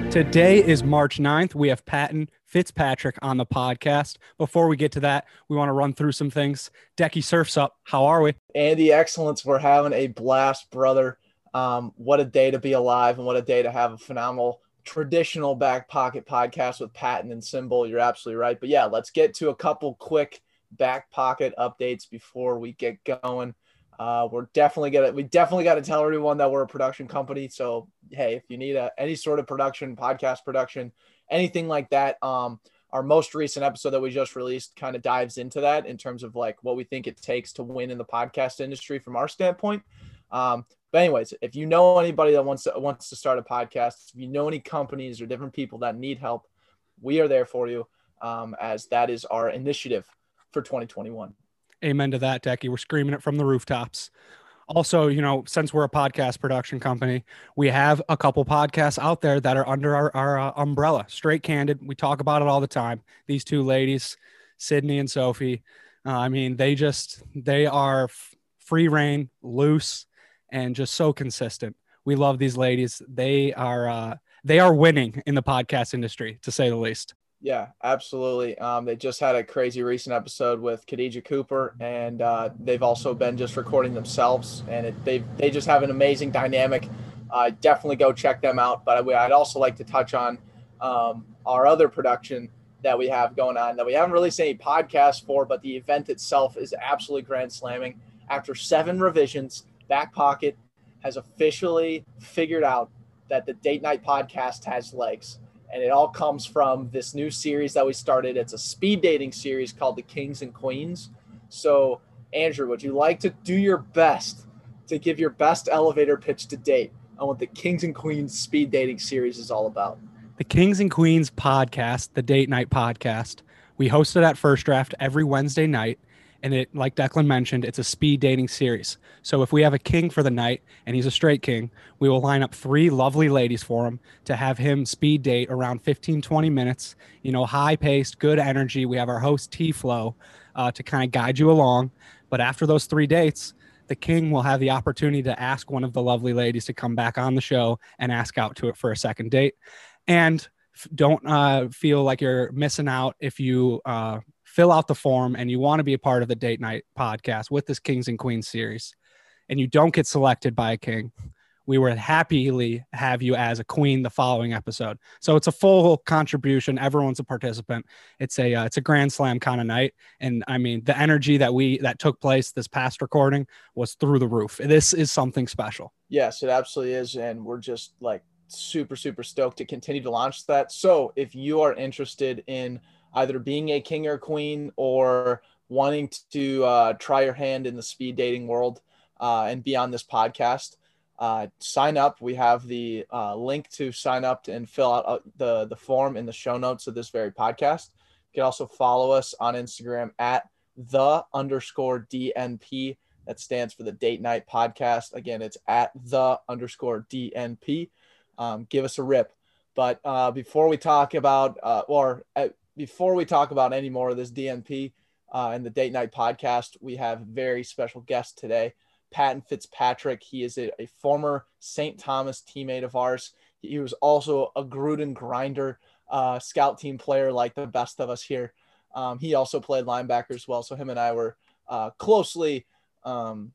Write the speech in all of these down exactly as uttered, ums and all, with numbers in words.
Today is March ninth. We have Patton Fitzpatrick on the podcast. Before we get to that, we want to run through some things. Decky Surf's up. How are we? Andy, excellence. We're having a blast, brother. Um, what a day to be alive and what a day to have a phenomenal traditional back pocket podcast with Patton and Symbol. You're absolutely right. But yeah, let's get to a couple quick back pocket updates before we get going. Uh, we're definitely gonna we definitely got to tell everyone that we're a production company. So hey, if you need a, any sort of production, podcast production, anything like that, um, our most recent episode that we just released kind of dives into that in terms of like what we think it takes to win in the podcast industry from our standpoint. Um, but anyways, if you know anybody that wants to wants to start a podcast, if you know any companies or different people that need help, we are there for you. Um, as that is our initiative for twenty twenty-one. Amen to that, Decky. We're screaming it from the rooftops. Also, you know, since we're a podcast production company, we have a couple podcasts out there that are under our, our uh, umbrella. Straight Candid. We talk about it all the time. These two ladies, Sydney and Sophie. Uh, I mean, they just, they are f- free reign, loose, and just so consistent. We love these ladies. They are, uh, they are winning in the podcast industry, to say the least. Yeah, absolutely. Um, they just had a crazy recent episode with Khadija Cooper, and uh, they've also been just recording themselves, and it, they they just have an amazing dynamic. Uh, definitely go check them out. But I'd also like to touch on um, our other production that we have going on that we haven't released any podcasts for, but the event itself is absolutely grand slamming. After seven revisions, Back Pocket has officially figured out that the Date Night podcast has legs. And it all comes from this new series that we started. It's a speed dating series called The Kings and Queens. So, Andrew, would you like to do your best to give your best elevator pitch to date on what the Kings and Queens speed dating series is all about? The Kings and Queens podcast, the Date Night podcast. We host it at First Draft every Wednesday night. And it, like Declan mentioned, it's a speed dating series. So if we have a king for the night and he's a straight king, we will line up three lovely ladies for him to have him speed date around fifteen, twenty minutes, you know, high paced, good energy. We have our host T-Flow uh, to kind of guide you along. But after those three dates, the king will have the opportunity to ask one of the lovely ladies to come back on the show and ask out to it for a second date. And don't uh, feel like you're missing out if you uh, fill out the form and you want to be a part of the Date Night podcast with this Kings and Queens series, and you don't get selected by a king, we would happily have you as a queen the following episode. So it's a full contribution. Everyone's a participant. It's a uh, it's a grand slam kind of night. And I mean, the energy that we that took place this past recording was through the roof. This is something special. Yes, it absolutely is. And we're just like super, super stoked to continue to launch that. So if you are interested in either being a king or queen or wanting to uh, try your hand in the speed dating world uh, and be on this podcast, uh, sign up. We have the uh, link to sign up and fill out uh, the, the form in the show notes of this very podcast. You can also follow us on Instagram at the underscore D N P. That stands for the Date Night Podcast. Again, it's at the underscore D N P. Um, give us a rip. But uh, before we talk about, uh, or uh, before we talk about any more of this D N P uh, and the Date Night Podcast, we have a very special guest today, Patton Fitzpatrick. He is a, a former Saint Thomas teammate of ours. He was also a Gruden grinder, uh, scout team player like the best of us here. Um, he also played linebacker as well. So him and I were uh, closely um,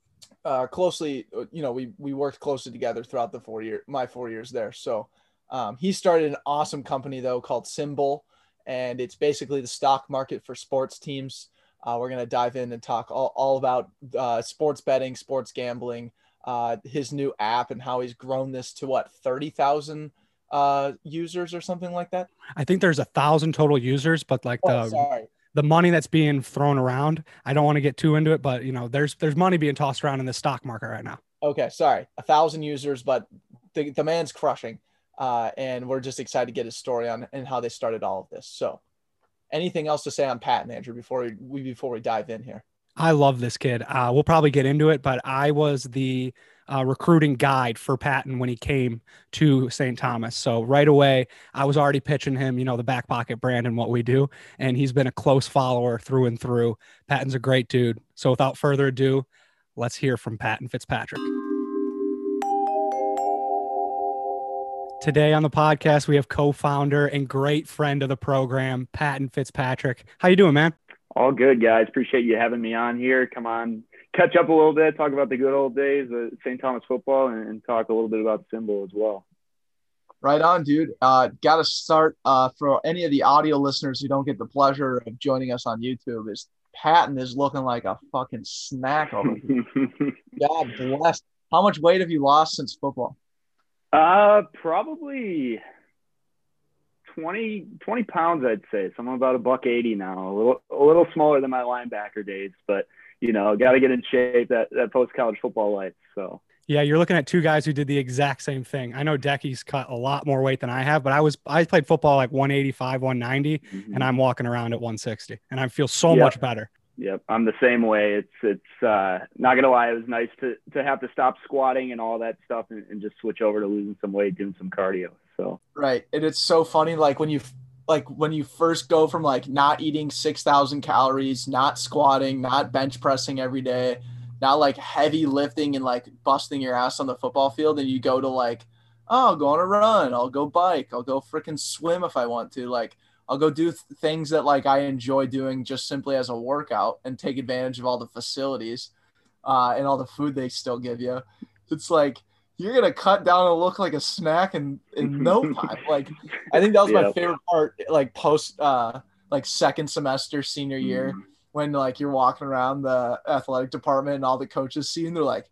Uh, closely, you know, we we worked closely together throughout the four year my four years there. So um, he started an awesome company though called Symbol, and it's basically the stock market for sports teams. Uh, we're gonna dive in and talk all, all about uh, sports betting, sports gambling, uh, his new app, and how he's grown this to what thirty thousand uh, users or something like that. I think there's a thousand total users, but like the Oh, sorry. the money that's being thrown around, I don't want to get too into it, but you know, there's there's money being tossed around in the stock market right now. Okay, sorry, a thousand users, but the, the man's crushing, uh, and we're just excited to get his story on and how they started all of this. So, anything else to say on Patton, Andrew, before we, we before we dive in here? I love this kid. Uh, we'll probably get into it, but I was the uh, recruiting guide for Patton when he came to Saint Thomas. So right away, I was already pitching him, you know, the back pocket brand and what we do. And he's been a close follower through and through. Patton's a great dude. So without further ado, let's hear from Patton Fitzpatrick. Today on the podcast, we have co-founder and great friend of the program, Patton Fitzpatrick. How you doing, man? All good, guys. Appreciate you having me on here. Come on, catch up a little bit, talk about the good old days of Saint Thomas football, and, and talk a little bit about Symbol as well. Right on, dude. Uh, Got to start uh, for any of the audio listeners who don't get the pleasure of joining us on YouTube. Is Patton is looking like a fucking snack over here. God bless. How much weight have you lost since football? Uh, probably twenty, twenty pounds, I'd say. So I'm about a buck eighty now. A little, a little smaller than my linebacker days, but you know, got to get in shape that that post college football life. So. Yeah, you're looking at two guys who did the exact same thing. I know Decky's cut a lot more weight than I have, but I was I played football like one eighty-five, one ninety, mm-hmm. and I'm walking around at one sixty, and I feel so yep. much better. Yep, I'm the same way. It's it's uh, not gonna lie, it was nice to to have to stop squatting and all that stuff and, and just switch over to losing some weight, doing some cardio. So right, and it's so funny, like when you like when you first go from like not eating six thousand calories, not squatting, not bench pressing every day, not like heavy lifting and like busting your ass on the football field, and you go to like, oh, I'll go on a run, I'll go bike, I'll go freaking swim if I want to, like I'll go do th- things that like I enjoy doing just simply as a workout and take advantage of all the facilities uh, and all the food they still give you. It's like you're gonna cut down and look like a snack in in no time. Like I think that was yep. my favorite part, like post uh, like second semester senior year. Mm. When like you're walking around the athletic department and all the coaches see and they're like,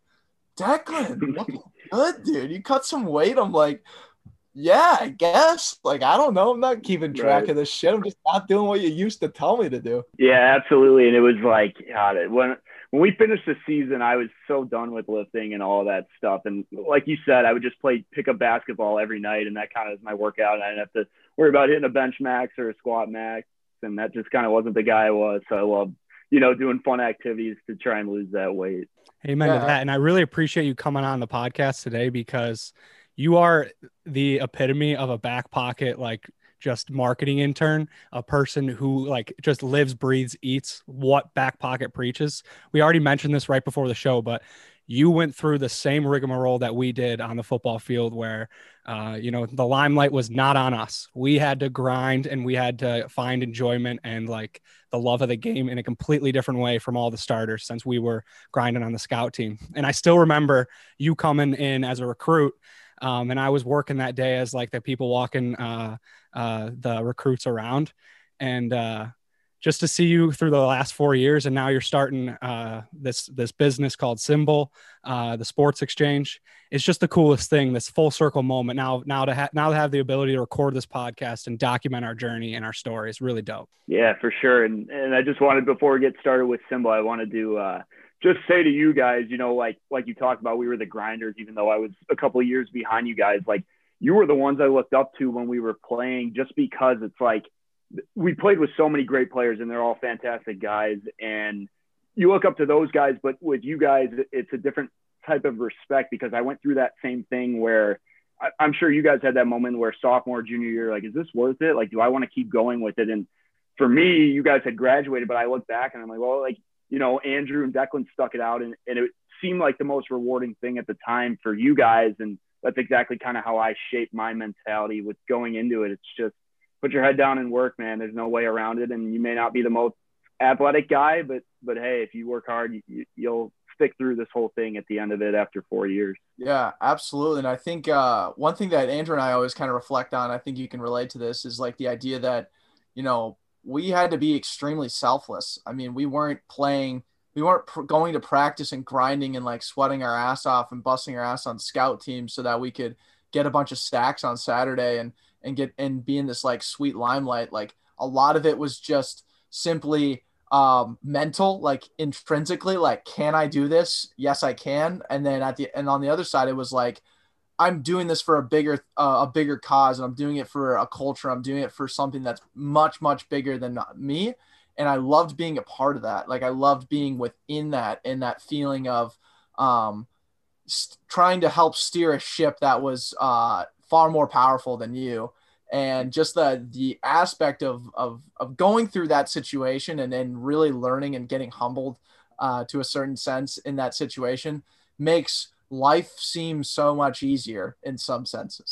Declan, looking good, dude. You cut some weight. I'm like, yeah, I guess. Like, I don't know. I'm not keeping track right. of this shit. I'm just not doing what you used to tell me to do. Yeah, absolutely. And it was like, God, when when we finished the season, I was so done with lifting and all that stuff. And like you said, I would just play pickup basketball every night, and that kind of was my workout. And I didn't have to worry about hitting a bench max or a squat max. And that just kind of wasn't the guy I was. So I love, you know, doing fun activities to try and lose that weight. Amen yeah. to that. And I really appreciate you coming on the podcast today, because you are the epitome of a back pocket, like just marketing intern, a person who like just lives, breathes, eats what back pocket preaches. We already mentioned this right before the show, but you went through the same rigmarole that we did on the football field where, uh, you know, the limelight was not on us. We had to grind and we had to find enjoyment and like the love of the game in a completely different way from all the starters since we were grinding on the scout team. And I still remember you coming in as a recruit. Um, and I was working that day as like the people walking uh, uh, the recruits around. And uh, just to see you through the last four years, and now you're starting uh, this this business called Symbol, uh, the Sports Exchange. It's just the coolest thing. This full circle moment. Now, now to ha- now to have the ability to record this podcast and document our journey and our story is really dope. Yeah, for sure. And and I just wanted, before we get started with Symbol, I wanted to uh, just say to you guys, you know, like like you talked about, we were the grinders, even though I was a couple of years behind you guys. Like you were the ones I looked up to when we were playing, just because it's like, we played with so many great players and they're all fantastic guys, and you look up to those guys, but with you guys, it's a different type of respect, because I went through that same thing where I, I'm sure you guys had that moment where sophomore, junior year, like, is this worth it? Like, do I want to keep going with it? And for me, you guys had graduated, but I look back and I'm like, well, like, you know, Andrew and Declan stuck it out, and, and it seemed like the most rewarding thing at the time for you guys. And that's exactly kind of how I shaped my mentality with going into it. It's just, put your head down and work, man. There's no way around it. And you may not be the most athletic guy, but, but hey, if you work hard, you, you'll stick through this whole thing at the end of it after four years. Yeah, absolutely. And I think uh, one thing that Andrew and I always kind of reflect on, I think you can relate to this, is like the idea that, you know, we had to be extremely selfless. I mean, we weren't playing, we weren't pr- going to practice and grinding and like sweating our ass off and busting our ass on scout teams so that we could get a bunch of stacks on Saturday and, and get and be in this like sweet limelight. Like a lot of it was just simply um, mental, like intrinsically, like, can I do this? Yes, I can. And then at the, and on the other side, it was like, I'm doing this for a bigger, uh, a bigger cause. And I'm doing it for a culture. I'm doing it for something that's much, much bigger than me. And I loved being a part of that. Like I loved being within that, and that feeling of um, st- trying to help steer a ship that was uh, far more powerful than you. And just the the aspect of of of going through that situation and then really learning and getting humbled uh, to a certain sense in that situation makes life seem so much easier in some senses.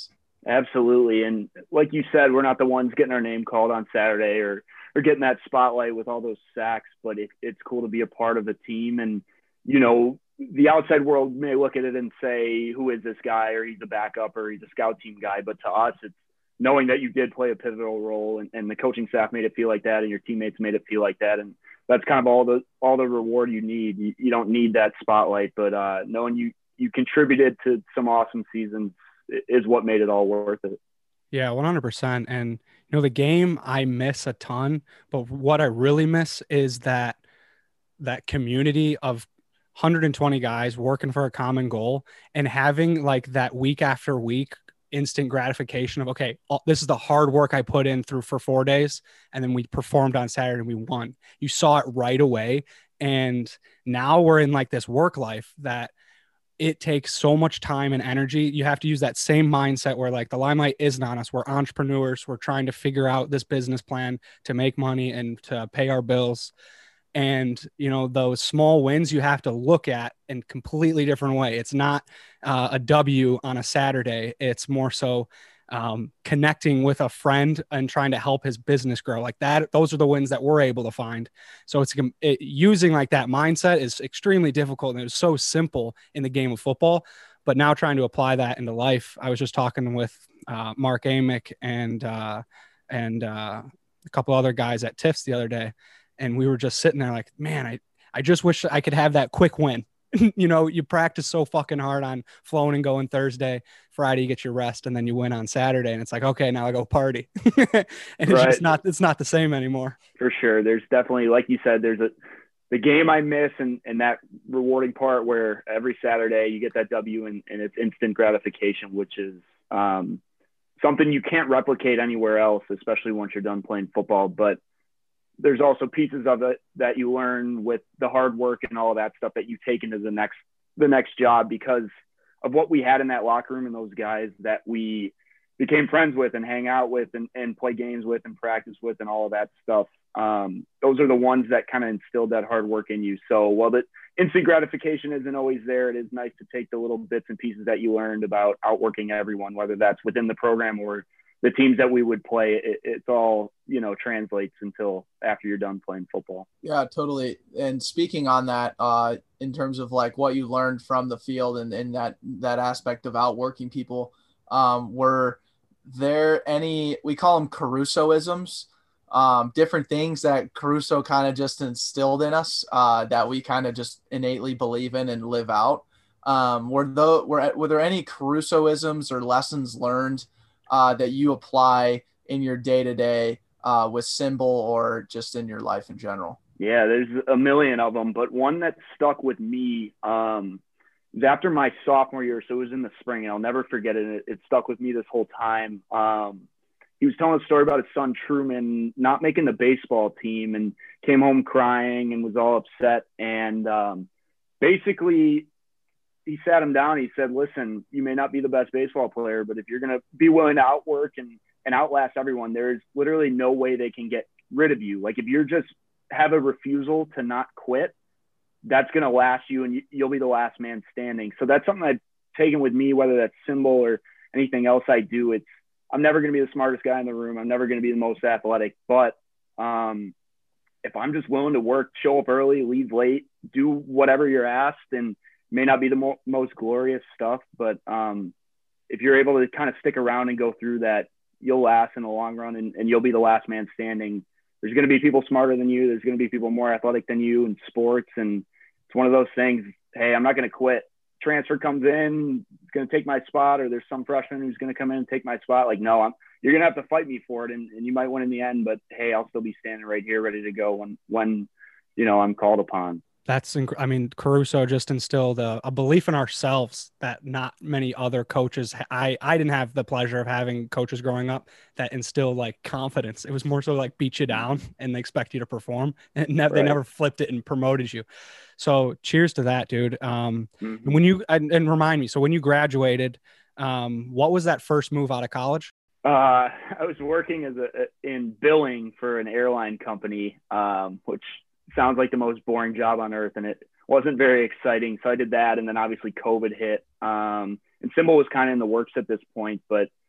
Absolutely. And like you said, we're not the ones getting our name called on Saturday or, or getting that spotlight with all those sacks, but it, it's cool to be a part of the team. And, you know, the outside world may look at it and say, who is this guy? Or he's a backup or he's a scout team guy. But to us, it's knowing that you did play a pivotal role and, and the coaching staff made it feel like that and your teammates made it feel like that. And that's kind of all the, all the reward you need. You, you don't need that spotlight, but uh, knowing you, you contributed to some awesome seasons is what made it all worth it. Yeah, one hundred percent. And, you know, the game I miss a ton, but what I really miss is that, that community of one hundred twenty guys working for a common goal and having like that week after week instant gratification of, okay, this is the hard work I put in through for four days. And then we performed on Saturday and we won. You saw it right away. And now we're in like this work life that it takes so much time and energy. You have to use that same mindset where like the limelight isn't on us. We're entrepreneurs. We're trying to figure out this business plan to make money and to pay our bills. And, you know, those small wins you have to look at in completely different way. It's not uh, a W on a Saturday. It's more so um, connecting with a friend and trying to help his business grow like that. Those are the wins that we're able to find. So it's it, using like that mindset is extremely difficult. And it was so simple in the game of football, but now trying to apply that into life. I was just talking with uh, Mark Amick and, uh, and uh, a couple other guys at Tiff's the other day. And we were just sitting there like, man, I, I just wish I could have that quick win. You know, you practice so fucking hard on flowing and going Thursday, Friday, you get your rest, and then you win on Saturday. And it's like, okay, now I go party. And it's right. just not, it's not the same anymore. For sure. There's definitely, like you said, there's a, the game I miss and, and that rewarding part where every Saturday you get that W and, and it's instant gratification, which is um, something you can't replicate anywhere else, especially once you're done playing football. But there's also pieces of it that you learn with the hard work and all of that stuff that you take into the next, the next job because of what we had in that locker room and those guys that we became friends with and hang out with and, and play games with and practice with and all of that stuff. Um, those are the ones that kind of instilled that hard work in you. So while the instant gratification isn't always there, it is nice to take the little bits and pieces that you learned about outworking everyone, whether that's within the program or the teams that we would play. It, it's all, you know, translates until after you're done playing football. Yeah, totally. And speaking on that, uh, in terms of like what you learned from the field and, and that, that aspect of outworking people, um, were there any, we call them Carusoisms, um, different things that Caruso kind of just instilled in us, uh, that we kind of just innately believe in and live out. Um, were, the, were, were there any Carusoisms or lessons learned uh, that you apply in your day-to-day uh, with Symbol or just in your life in general? Yeah, there's a million of them, but one that stuck with me um, was after my sophomore year. So it was in the spring and I'll never forget it. It, it stuck with me this whole time. Um, he was telling a story about his son Truman not making the baseball team and came home crying and was all upset. And um, basically he sat him down. He said, listen, you may not be the best baseball player, but if you're going to be willing to outwork and, and outlast everyone, there's literally no way they can get rid of you. Like if you're just have a refusal to not quit, that's going to last you and you, you'll be the last man standing. So that's something I've taken with me, whether that's Symbol or anything else I do. It's, I'm never going to be the smartest guy in the room. I'm never going to be the most athletic, but um, if I'm just willing to work, show up early, leave late, do whatever you're asked, and may not be the mo- most glorious stuff, but um, if you're able to kind of stick around and go through that, you'll last in the long run and, and you'll be the last man standing. There's going to be people smarter than you. There's going to be people more athletic than you in sports. And it's one of those things, hey, I'm not going to quit. Transfer comes in, it's going to take my spot, or there's some freshman who's going to come in and take my spot. Like, no, I'm, you're going to have to fight me for it. And, and you might win in the end, but hey, I'll still be standing right here ready to go when, when, you know, I'm called upon. That's, inc- I mean, Caruso just instilled a, a belief in ourselves that not many other coaches, I, I didn't have the pleasure of having coaches growing up that instilled like confidence. It was more so like beat you down and they expect you to perform, and ne- right. They never flipped it and promoted you. So cheers to that, dude. Um, mm-hmm. When you, and, and remind me, so when you graduated, um, what was that first move out of college? Uh, I was working as a, in billing for an airline company, um, which sounds like the most boring job on earth, and it wasn't very exciting. So I did that, and then obviously COVID hit. Um, and Symbol was kind of in the works at this point, but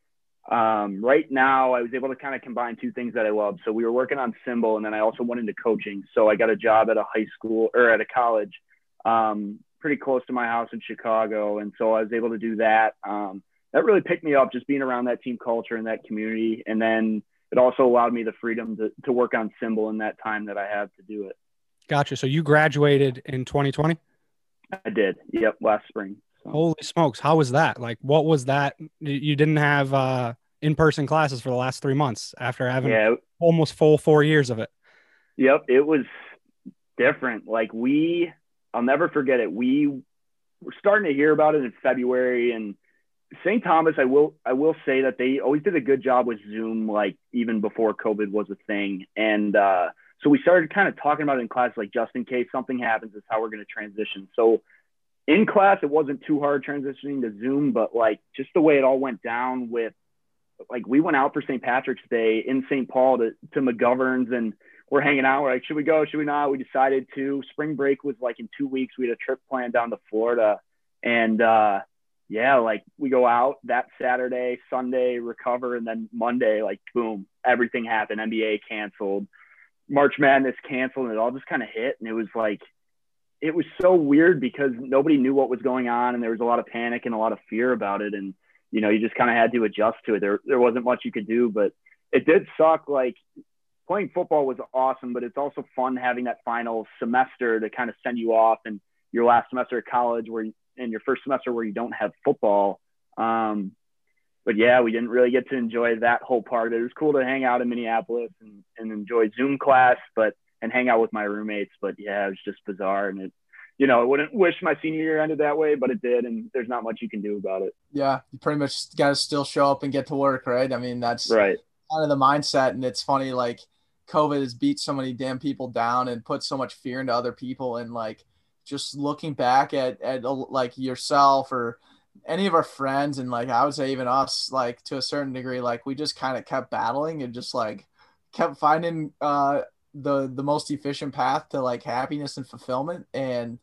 Um, right now, I was able to kind of combine two things that I love. So we were working on Symbol, and then I also went into coaching. So I got a job at a high school or at a college um, pretty close to my house in Chicago. And so I was able to do that. Um, that really picked me up, just being around that team culture and that community. And then it also allowed me the freedom to, to work on Symbol in that time that I have to do it. Gotcha. So you graduated in twenty twenty? I did. Yep. Last spring. So. Holy smokes. How was that? Like, what was that? You didn't have uh, in-person classes for the last three months after having yeah. almost full four years of it. Yep. It was different. Like we, I'll never forget it. We were starting to hear about it in February, and Saint Thomas, I will, I will say that they always did a good job with Zoom, like even before COVID was a thing. And, uh, so we started kind of talking about it in class, like just in case something happens, is how we're going to transition. So in class, it wasn't too hard transitioning to Zoom, but like just the way it all went down with, like we went out for Saint Patrick's Day in Saint Paul to, to McGovern's, and we're hanging out. We're like, should we go? Should we not? We decided to. Spring break was like in two weeks. We had a trip planned down to Florida. And uh, yeah, like we go out that Saturday, Sunday, recover, and then Monday, like boom, everything happened. N B A canceled. March Madness canceled, and it all just kind of hit. And it was like, it was so weird because nobody knew what was going on, and there was a lot of panic and a lot of fear about it. And, you know, you just kind of had to adjust to it. There, there wasn't much you could do, but it did suck. Like playing football was awesome, but it's also fun having that final semester to kind of send you off, and your last semester at college where, and your first semester where you don't have football. Um, But yeah, we didn't really get to enjoy that whole part of it. It was cool to hang out in Minneapolis and, and enjoy Zoom class, but, and hang out with my roommates. But yeah, it was just bizarre. And it, you know, I wouldn't wish my senior year ended that way, but it did. And there's not much you can do about it. Yeah. You pretty much got to still show up and get to work, right? I mean, that's right. kind of the mindset. And it's funny, like COVID has beat so many damn people down and put so much fear into other people. And like, just looking back at, at like yourself or any of our friends, and like I would say even us, like to a certain degree, like we just kind of kept battling and just like kept finding uh the the most efficient path to like happiness and fulfillment. And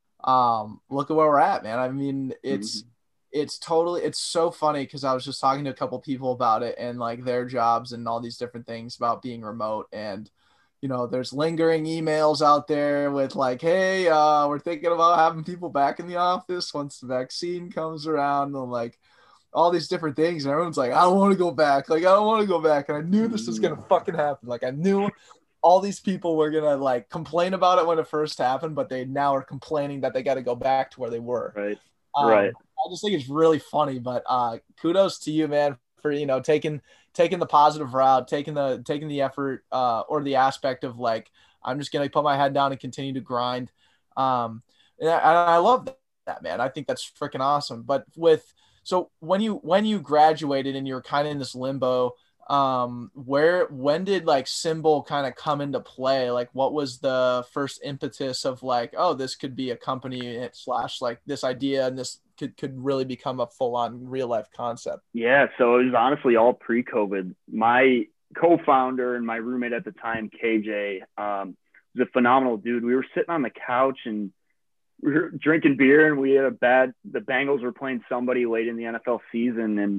um look at where we're at, man. I mean, it's mm-hmm. it's totally, it's so funny because I was just talking to a couple people about it and like their jobs and all these different things about being remote. And you know, there's lingering emails out there with like, hey, uh, we're thinking about having people back in the office once the vaccine comes around, and like all these different things. And everyone's like, I don't want to go back. Like, I don't want to go back. And I knew this was going to fucking happen. Like, I knew all these people were going to like complain about it when it first happened, but they now are complaining that they got to go back to where they were. Right. Um, right. I just think it's really funny, but uh, kudos to you, man, for, you know, taking, taking the positive route, taking the, taking the effort uh, or the aspect of like, I'm just going to put my head down and continue to grind. Um, and I, and I love that, man. I think that's freaking awesome. But with, so when you, when you graduated and you were kind of in this limbo, um, where, when did like Symbol kind of come into play? Like what was the first impetus of like, oh, this could be a company slash like this idea and this could, could really become a full on real life concept? Yeah. So it was honestly all pre-COVID. My co-founder and my roommate at the time, K J, um, was a phenomenal dude. We were sitting on the couch and we were drinking beer, and we had a bad, the Bengals were playing somebody late in the N F L season. And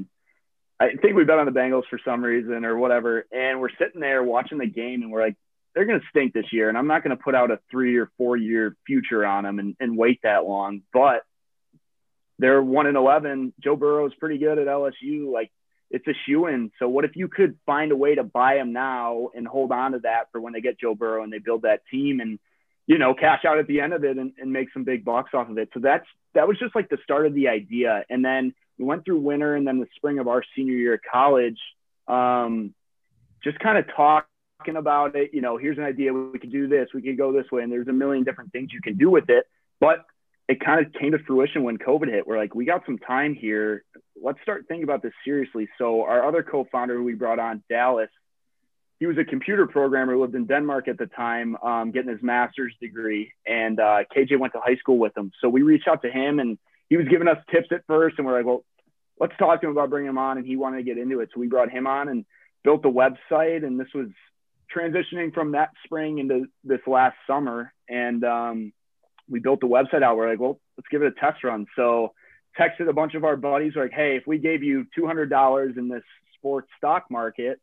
I think we bet on the Bengals for some reason or whatever. And we're sitting there watching the game, and we're like, they're going to stink this year. And I'm not going to put out a three or four year future on them and, and wait that long. But they're one and eleven. Joe Burrow is pretty good at L S U. Like, it's a shoe-in. So what if you could find a way to buy them now and hold on to that for when they get Joe Burrow and they build that team and, you know, cash out at the end of it and, and make some big bucks off of it. So that's, that was just like the start of the idea. And then we went through winter and then the spring of our senior year at college, um, just kind of talking about it. You know, here's an idea. We could do this. We could go this way. And there's a million different things you can do with it. But it kind of came to fruition when COVID hit. We're like, we got some time here. Let's start thinking about this seriously. So our other co-founder who we brought on, Dallas, he was a computer programmer, lived in Denmark at the time, um, getting his master's degree. And uh, K J went to high school with him. So we reached out to him, and he was giving us tips at first. And we're like, well, let's talk to him about bringing him on. And he wanted to get into it. So we brought him on and built the website. And this was transitioning from that spring into this last summer. And um, we built the website out. We're like, well, let's give it a test run. So texted a bunch of our buddies, like, hey, if we gave you two hundred dollars in this sports stock market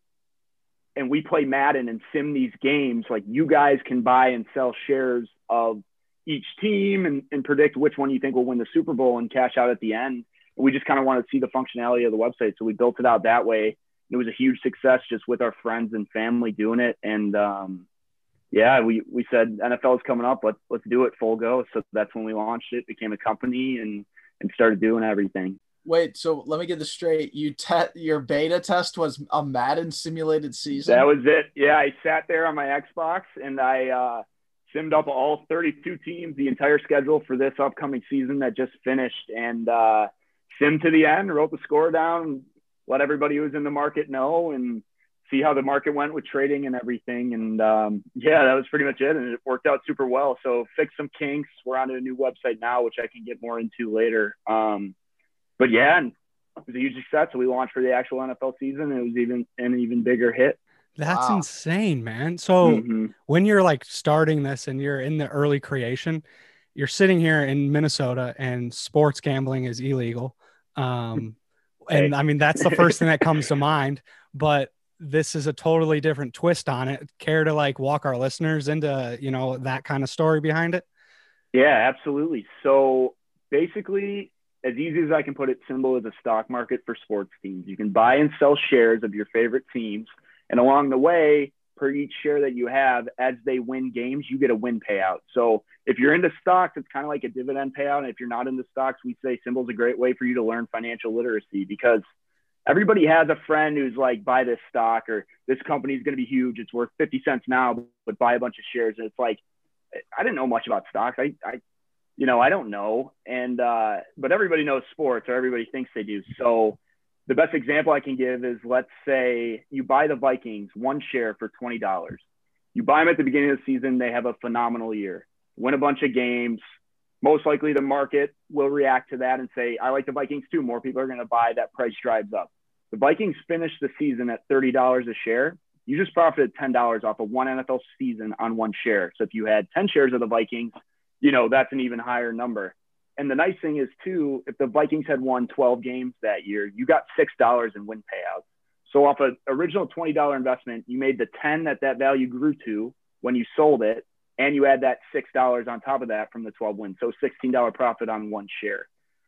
and we play Madden and sim these games, like you guys can buy and sell shares of each team and, and predict which one you think will win the Super Bowl and cash out at the end. And we just kind of want to see the functionality of the website. So we built it out that way. It was a huge success just with our friends and family doing it. And um, yeah, we, we said N F L is coming up. Let's, let's do it full go. So that's when we launched it, became a company and, and started doing everything. Wait, so let me get this straight. You te- your beta test was a Madden simulated season? That was it. Yeah, I sat there on my Xbox and I uh, simmed up all thirty-two teams, the entire schedule for this upcoming season that just finished, and uh, simmed to the end, wrote the score down, let everybody who was in the market know, and see how the market went with trading and everything. And um, yeah, that was pretty much it. And it worked out super well. So fixed some kinks. We're on a new website now, which I can get more into later. Um, But yeah, and it was a huge success. So we launched for the actual N F L season, and it was even an even bigger hit. That's Wow. insane, man. So Mm-hmm. when you're like starting this and you're in the early creation, you're sitting here in Minnesota and sports gambling is illegal. Um, Hey. and I mean, that's the first thing that comes to mind, but this is a totally different twist on it. Care to like walk our listeners into, you know, that kind of story behind it? Yeah, absolutely. So basically, as easy as I can put it, Symbol is a stock market for sports teams. You can buy and sell shares of your favorite teams. And along the way, per each share that you have, as they win games, you get a win payout. So if you're into stocks, it's kind of like a dividend payout. And if you're not into stocks, we say Symbol is a great way for you to learn financial literacy, because everybody has a friend who's like, buy this stock, or this company is going to be huge. It's worth fifty cents now, but buy a bunch of shares. And it's like, I didn't know much about stocks. I, I you know, I don't know. And, uh, but everybody knows sports, or everybody thinks they do. So the best example I can give is, let's say you buy the Vikings one share for twenty dollars. You buy them at the beginning of the season. They have a phenomenal year, win a bunch of games. Most likely the market will react to that and say, I like the Vikings too. More people are going to buy. That price drives up. The Vikings finished the season at thirty dollars a share. You just profited ten dollars off of one N F L season on one share. So if you had ten shares of the Vikings, you know, that's an even higher number. And the nice thing is too, if the Vikings had won twelve games that year, you got six dollars in win payouts. So off an original twenty dollars investment, you made the ten that that value grew to when you sold it, and you add that six dollars on top of that from the twelve wins. So sixteen dollars profit on one share.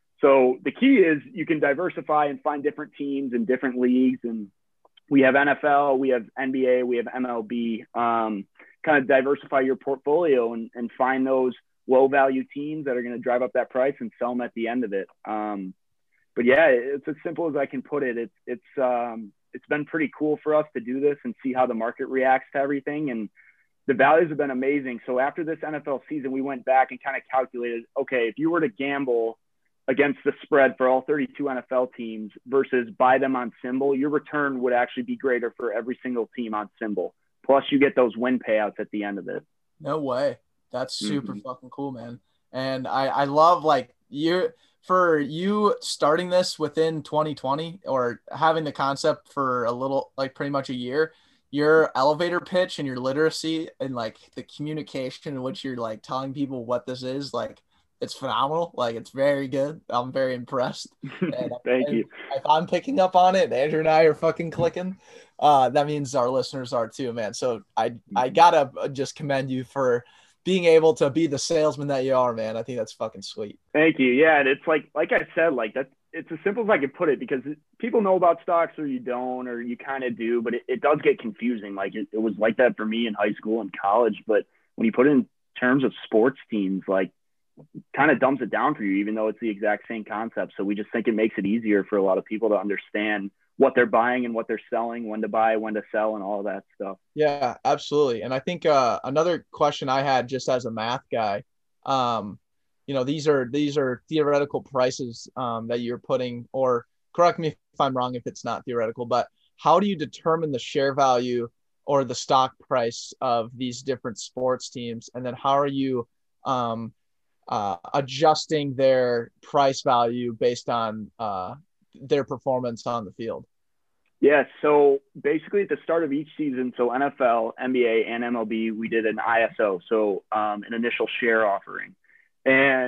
So the key is you can diversify and find different teams and different leagues. And we have N F L, we have N B A, we have M L B. Um, kind of diversify your portfolio and, and find those low value teams that are going to drive up that price and sell them at the end of it. Um, but yeah, it's as simple as I can put it. It's, it's, um, it's been pretty cool for us to do this and see how the market reacts to everything. And the values have been amazing. So after this N F L season, we went back and kind of calculated, okay, if you were to gamble against the spread for all thirty-two N F L teams versus buy them on Symbol, your return would actually be greater for every single team on Symbol. Plus you get those win payouts at the end of it. No way. That's super Mm-hmm. fucking cool, man. And I, I love like you for you starting this within twenty twenty, or having the concept for a little, like pretty much a year, your elevator pitch and your literacy and like the communication in which you're like telling people what this is, like it's phenomenal. Like it's very good. I'm very impressed. And, Thank and you. if I'm picking up on it, Andrew and I are fucking clicking. Uh, that means our listeners are too, man. So I, I gotta just commend you for being able to be the salesman that you are, man. I think that's fucking sweet. Thank you. Yeah. And it's like, like I said, like that's, it's as simple as I can put it, because people know about stocks or you don't, or you kind of do, but it, it does get confusing. Like it, it was like that for me in high school and college, but when you put it in terms of sports teams, like kind of dumbs it down for you, even though it's the exact same concept. So we just think it makes it easier for a lot of people to understand what they're buying and what they're selling, when to buy, when to sell, and all of that stuff. Yeah, absolutely. And I think uh, another question I had just as a math guy, um, you know, these are these are theoretical prices um, that you're putting, or correct me if I'm wrong if it's not theoretical, but how do you determine the share value or the stock price of these different sports teams? And then how are you um, uh, adjusting their price value based on uh, their performance on the field? Yeah, so basically at the start of each season, so N F L, N B A, and M L B, we did an I S O, so um, an initial share offering. And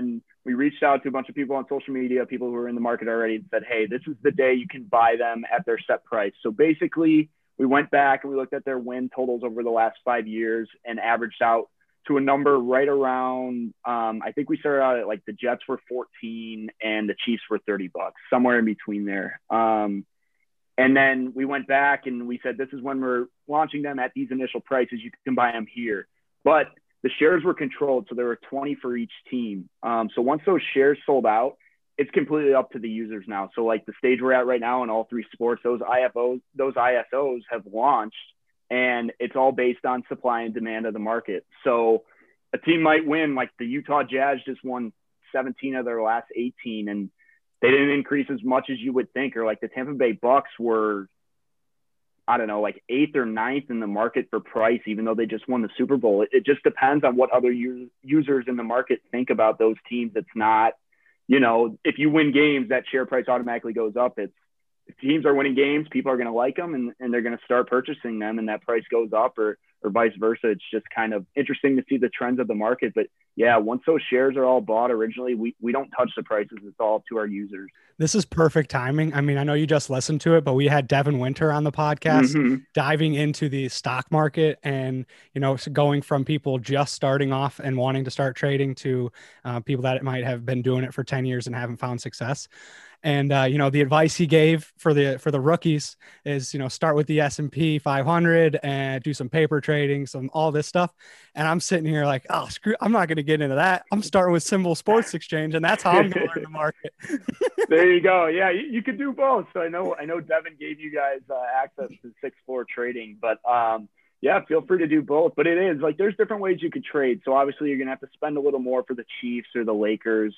we reached out to a bunch of people on social media, people who were in the market already, and said, hey, this is the day you can buy them at their set price. So basically, we went back and we looked at their win totals over the last five years and averaged out to a number right around, um, I think we started out at like the Jets were fourteen and the Chiefs were thirty bucks, somewhere in between there. Um, and then we went back and we said, this is when we're launching them at these initial prices. You can buy them here. But the shares were controlled, so there were twenty for each team. Um, so once those shares sold out, it's completely up to the users now. So like the stage we're at right now in all three sports, those I F Os, those I S Os have launched, and it's all based on supply and demand of the market. So a team might win, like the Utah Jazz just won seventeen of their last eighteen, and they didn't increase as much as you would think. Or like the Tampa Bay Bucks were, I don't know, like eighth or ninth in the market for price, even though they just won the Super Bowl. It, it just depends on what other us- users in the market think about those teams. It's not, you know, if you win games, that share price automatically goes up. It's if teams are winning games, people are going to like them and, and they're going to start purchasing them, and that price goes up, or or vice versa. It's just kind of interesting to see the trends of the market. But yeah, once those shares are all bought originally, we, we don't touch the prices. It's all up to our users. This is perfect timing. I mean, I know you just listened to it, but we had Devin Winter on the podcast Mm-hmm. diving into the stock market and, you know, going from people just starting off and wanting to start trading to uh, people that might have been doing it for ten years and haven't found success. And, uh, you know, the advice he gave for the, for the rookies is, you know, start with the S and P five hundred and do some paper trading, some, all this stuff. And I'm sitting here like, oh, screw, I'm not going to get into that. I'm starting with Symbol Sports Exchange, and that's how I'm going to learn the market. There you go. Yeah, you, you could do both. So I know, I know Devin gave you guys uh, access to six four trading, but um, yeah, feel free to do both. But it is like, there's different ways you could trade. So obviously you're going to have to spend a little more for the Chiefs or the Lakers,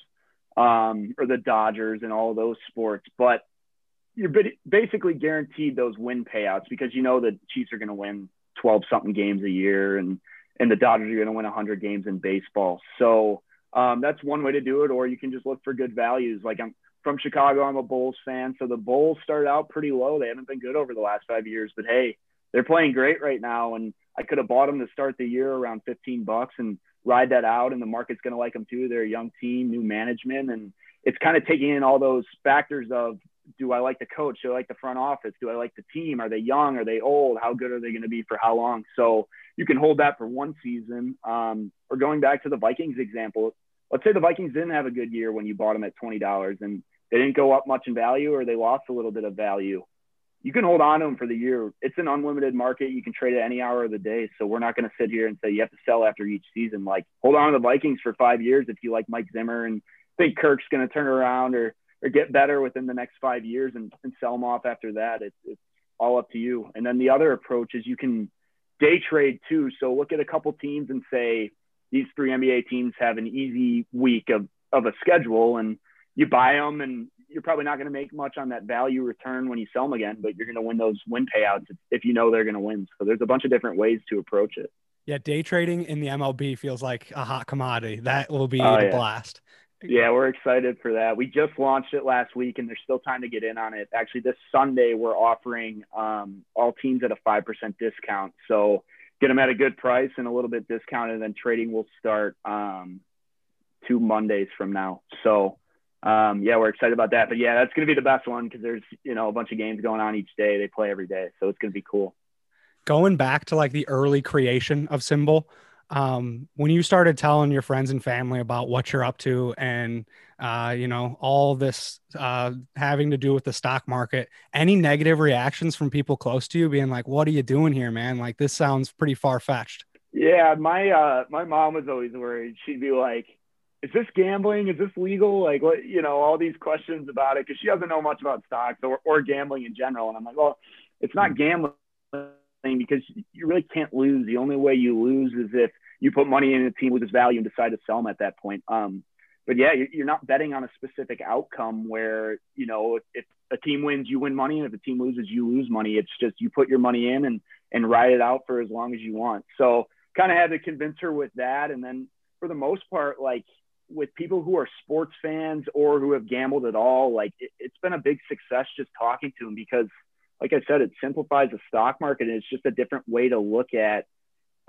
um, or the Dodgers and all of those sports, but you're basically guaranteed those win payouts because you know the Chiefs are going to win twelve something games a year, and, and the Dodgers are going to win one hundred games in baseball. So um, that's one way to do it, or you can just look for good values. Like I'm from Chicago, I'm a Bulls fan. So the Bulls started out pretty low. They haven't been good over the last five years, but hey, they're playing great right now. And I could have bought them to start the year around fifteen bucks and ride that out, and the market's going to like them too. They're a young team, new management, and it's kind of taking in all those factors of, do I like the coach? Do I like the front office? Do I like the team? Are they young? Are they old? How good are they going to be for how long? So you can hold that for one season. Um, or going back to the Vikings example, let's say the Vikings didn't have a good year when you bought them at twenty dollars and they didn't go up much in value, or they lost a little bit of value. You can hold on to them for the year. It's an unlimited market. You can trade at any hour of the day. So we're not going to sit here and say you have to sell after each season. Like, hold on to the Vikings for five years if you like Mike Zimmer and think Kirk's going to turn around or or get better within the next five years and, and sell them off after that. It's, it's all up to you. And then the other approach is you can day trade too. So look at a couple teams and say, these three N B A teams have an easy week of, of a schedule, and you buy them, and you're probably not going to make much on that value return when you sell them again, but you're going to win those win payouts if, if you know they're going to win. So there's a bunch of different ways to approach it. Yeah. Day trading in the M L B feels like a hot commodity. That will be oh, a yeah. blast. Yeah, we're excited for that. We just launched it last week, and there's still time to get in on it. Actually, this Sunday, we're offering um, all teams at a five percent discount. So get them at a good price and a little bit discounted, and then trading will start um, two Mondays from now. So, um, yeah, we're excited about that. But, yeah, that's going to be the best one because there's, you know, a bunch of games going on each day. They play every day, so it's going to be cool. Going back to, like, the early creation of Symbol, um, when you started telling your friends and family about what you're up to and, uh, you know, all this, uh, having to do with the stock market, any negative reactions from people close to you being like, what are you doing here, man? Like, this sounds pretty far fetched. Yeah. My, uh, my mom was always worried. She'd be like, is this gambling? Is this legal? Like, what, you know, all these questions about it. Cause she doesn't know much about stocks or, or gambling in general. And I'm like, well, it's not gambling because you really can't lose. The only way you lose is if you put money in a team with its value and decide to sell them at that point. Um, but yeah, you're not betting on a specific outcome where, you know, if, if a team wins, you win money. And if a team loses, you lose money. It's just, you put your money in and, and ride it out for as long as you want. So kind of had to convince her with that. And then for the most part, like with people who are sports fans or who have gambled at all, like it, it's been a big success just talking to them because, like I said, it simplifies the stock market, and it's just a different way to look at,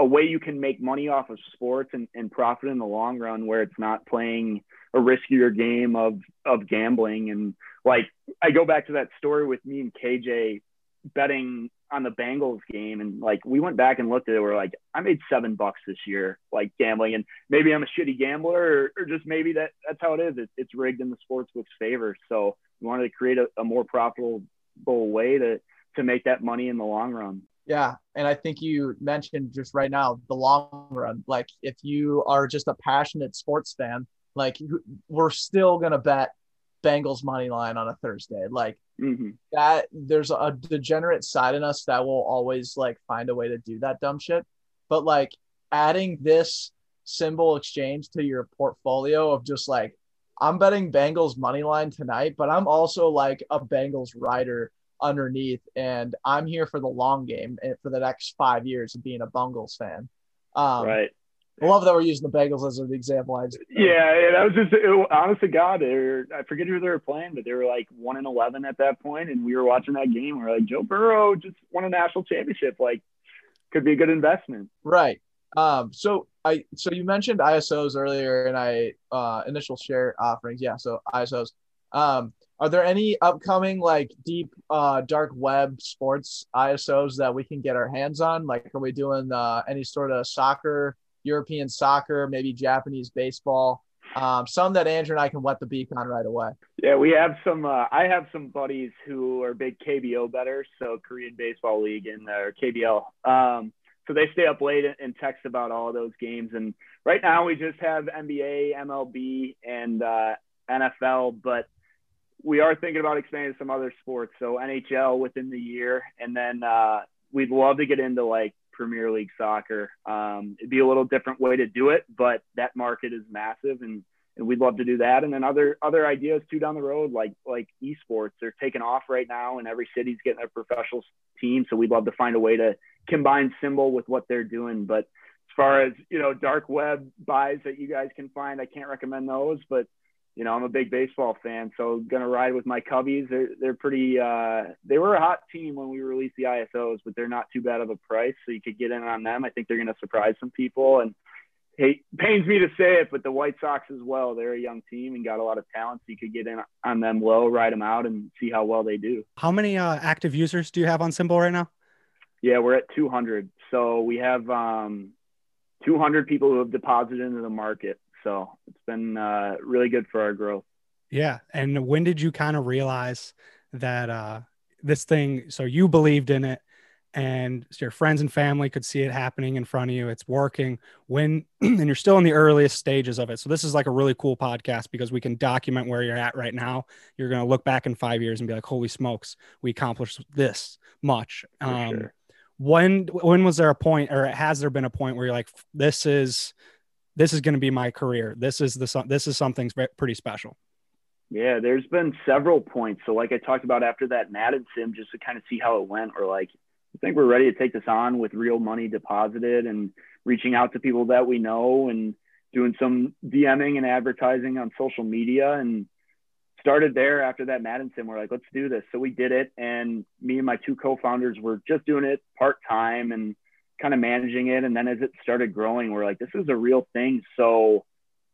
a way you can make money off of sports and, and profit in the long run, where it's not playing a riskier game of, of gambling. And like, I go back to that story with me and K J betting on the Bengals game. And like, we went back and looked at it. We're like, I made seven bucks this year, like gambling, and maybe I'm a shitty gambler, or, or just maybe that that's how it is. It, it's rigged in the sportsbook's favor. So we wanted to create a, a more profitable way to, to make that money in the long run. Yeah. And I think you mentioned just right now, the long run. Like, if you are just a passionate sports fan, like, we're still going to bet Bengals money line on a Thursday. Like, mm-hmm. that there's a degenerate side in us that will always like find a way to do that dumb shit. But like, adding this symbol exchange to your portfolio of just like, I'm betting Bengals money line tonight, but I'm also like a Bengals rider underneath, and I'm here for the long game and for the next five years of being a Bengals fan. Um, right. I love that we're using the Bengals as an example. I just, yeah, yeah, that was just it, honest to God. They were, I forget who they were playing, but they were like one and eleven at that point, and we were watching that game. We we're like, Joe Burrow just won a national championship. Like, could be a good investment. Right. Um. So I. So you mentioned I S Os earlier, and I uh initial share offerings. Yeah. So I S Os. Um. Are there any upcoming like deep uh dark web sports I S Os that we can get our hands on? Like, are we doing uh, any sort of soccer? European soccer, maybe Japanese baseball, um, some that Andrew and I can wet the beak on right away. Yeah, we have some, uh, I have some buddies who are big K B O bettors, so Korean Baseball League and uh, K B L. Um, so they stay up late and text about all those games. And right now we just have N B A, M L B, and uh, N F L, but we are thinking about expanding some other sports. So N H L within the year. And then uh, we'd love to get into like Premier League soccer. Um, it'd be a little different way to do it, but that market is massive, and, and we'd love to do that. And then other other ideas too down the road, like like esports. They're taking off right now, and every city's getting their professional team. So we'd love to find a way to combine Symbol with what they're doing. But as far as, you know, dark web buys that you guys can find, I can't recommend those. But you know, I'm a big baseball fan, so gonna ride with my Cubbies. They're they're pretty. Uh, they were a hot team when we released the I S Os, but they're not too bad of a price, so you could get in on them. I think they're gonna surprise some people. And hey, pains me to say it, but the White Sox as well. They're a young team and got a lot of talent, so you could get in on them low, ride them out, and see how well they do. How many uh, active users do you have on Symbol right now? Yeah, we're at two hundred. So we have um, two hundred people who have deposited into the market. So it's been uh, really good for our growth. Yeah. And when did you kind of realize that uh, this thing, so you believed in it and your friends and family could see it happening in front of you, it's working when, and you're still in the earliest stages of it. So this is like a really cool podcast because we can document where you're at right now. You're going to look back in five years and be like, holy smokes, we accomplished this much. For um, sure. When, when was there a point, or has there been a point where you're like, this is, this is going to be my career. This is the, this is something pretty special. Yeah, there's been several points. So like I talked about after that Madden sim, just to kind of see how it went, or like, I think we're ready to take this on with real money deposited and reaching out to people that we know and doing some DMing and advertising on social media, and started there after that Madden sim. We're like, let's do this. So we did it. And me and my two co-founders were just doing it part-time and kind of managing it. And then as it started growing, we're like, this is a real thing. So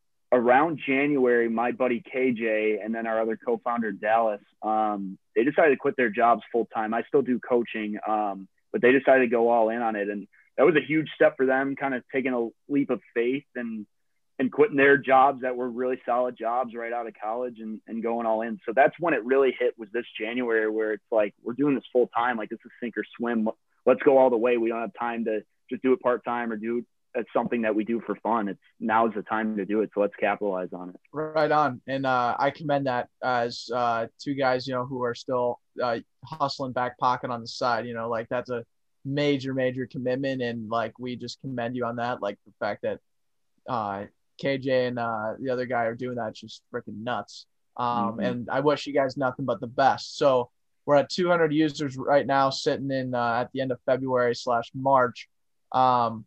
around January, my buddy K J and then our other co-founder Dallas, um, they decided to quit their jobs full-time. I still do coaching, um, but they decided to go all in on it. And that was a huge step for them, kind of taking a leap of faith and, and quitting their jobs that were really solid jobs right out of college and, and going all in. So that's when it really hit, was this January, where it's like, we're doing this full time. Like, this is sink or swim. Let's go all the way. We don't have time to just do it part-time or do it as something that we do for fun. It's now's the time to do it. So let's capitalize on it. Right on. And uh, I commend that as uh, two guys, you know, who are still uh, hustling back pocket on the side, you know, like that's a major, major commitment. And like, we just commend you on that. Like the fact that uh, K J and uh, the other guy are doing that, it's just freaking nuts. Um, mm-hmm. And I wish you guys nothing but the best. So we're at two hundred users right now, sitting in uh, at the end of February slash March. Um,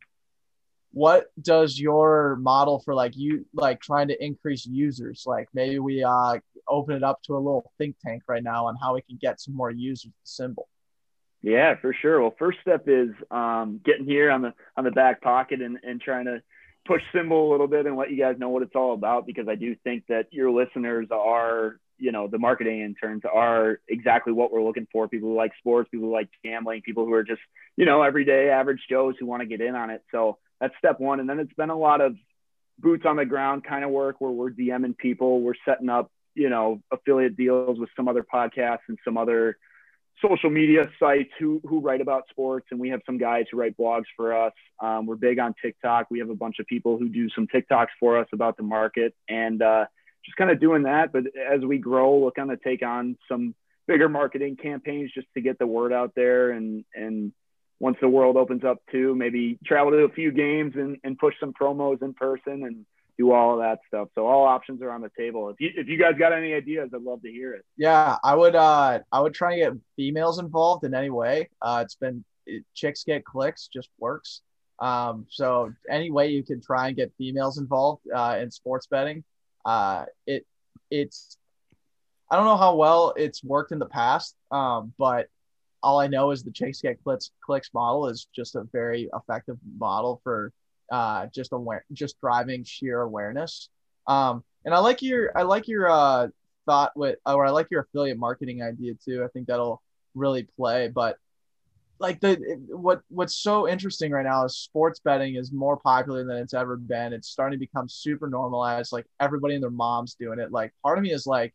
what does your model for like you like trying to increase users? Like maybe we uh, open it up to a little think tank right now on how we can get some more users to Symbol. Yeah, for sure. Well, first step is um, getting here on the on the back pocket and, and trying to push Symbol a little bit and let you guys know what it's all about, because I do think that your listeners are, you know, the marketing interns are exactly what we're looking for. People who like sports, people who like gambling, people who are just, you know, everyday average Joes who want to get in on it. So that's step one. And then it's been a lot of boots on the ground kind of work where we're DMing people. We're setting up, you know, affiliate deals with some other podcasts and some other social media sites who who write about sports, and we have some guys who write blogs for us. Um, we're big on TikTok. We have a bunch of people who do some TikToks for us about the market, and uh, just kind of doing that. But as we grow, we'll kind of take on some bigger marketing campaigns just to get the word out there. And and once the world opens up too, maybe travel to a few games and, and push some promos in person and do all of that stuff. So all options are on the table. If you if you guys got any ideas, I'd love to hear it. Yeah, I would uh I would try and get females involved in any way. Uh it's been it, chicks get clicks, just works. Um so any way you can try and get females involved uh in sports betting. Uh it it's I don't know how well it's worked in the past, um, but all I know is the chicks get clicks clicks model is just a very effective model for uh, just aware, just driving sheer awareness. Um, and I like your, I like your uh, thought with, or I like your affiliate marketing idea too. I think that'll really play. But like the what what's so interesting right now is sports betting is more popular than it's ever been. It's starting to become super normalized. Like everybody and their mom's doing it. Like part of me is like,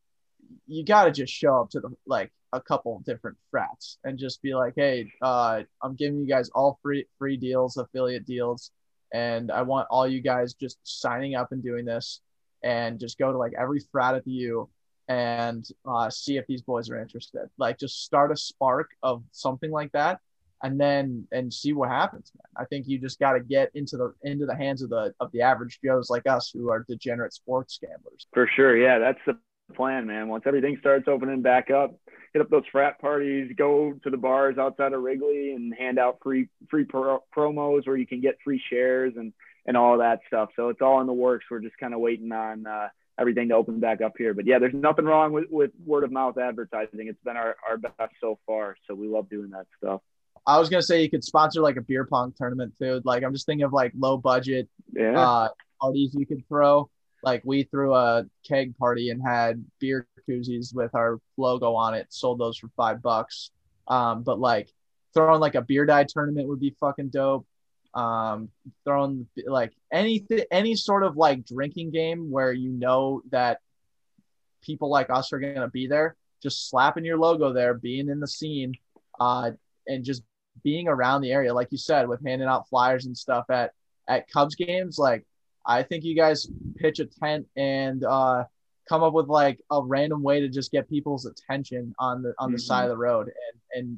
you got to just show up to the like a couple of different frats and just be like, hey, uh, I'm giving you guys all free free deals, affiliate deals. And I want all you guys just signing up and doing this, and just go to like every frat at the U and uh, see if these boys are interested. Like just start a spark of something like that, and then and see what happens, man. I think you just got to get into the into the hands of the of the average Joes like us who are degenerate sports gamblers. For sure, yeah, that's the plan, man. Once everything starts opening back up, hit up those frat parties, go to the bars outside of Wrigley and hand out free free pro- promos where you can get free shares and and all that stuff. So it's all in the works. We're just kind of waiting on uh, everything to open back up here. But yeah, there's nothing wrong with, with word of mouth advertising. It's been our, our best so far. So we love doing that stuff. I was gonna say you could sponsor like a beer pong tournament too. Like I'm just thinking of like low budget yeah. uh, parties you could throw. Like we threw a keg party and had beer koozies with our logo on it, sold those for five bucks. Um, but like throwing like a beer dye tournament would be fucking dope. Um, throwing like anything, any sort of like drinking game where you know that people like us are going to be there, just slapping your logo there, being in the scene, uh, and just being around the area. Like you said, with handing out flyers and stuff at, at Cubs games, like, I think you guys pitch a tent and uh, come up with like a random way to just get people's attention on the on the mm-hmm. side of the road and and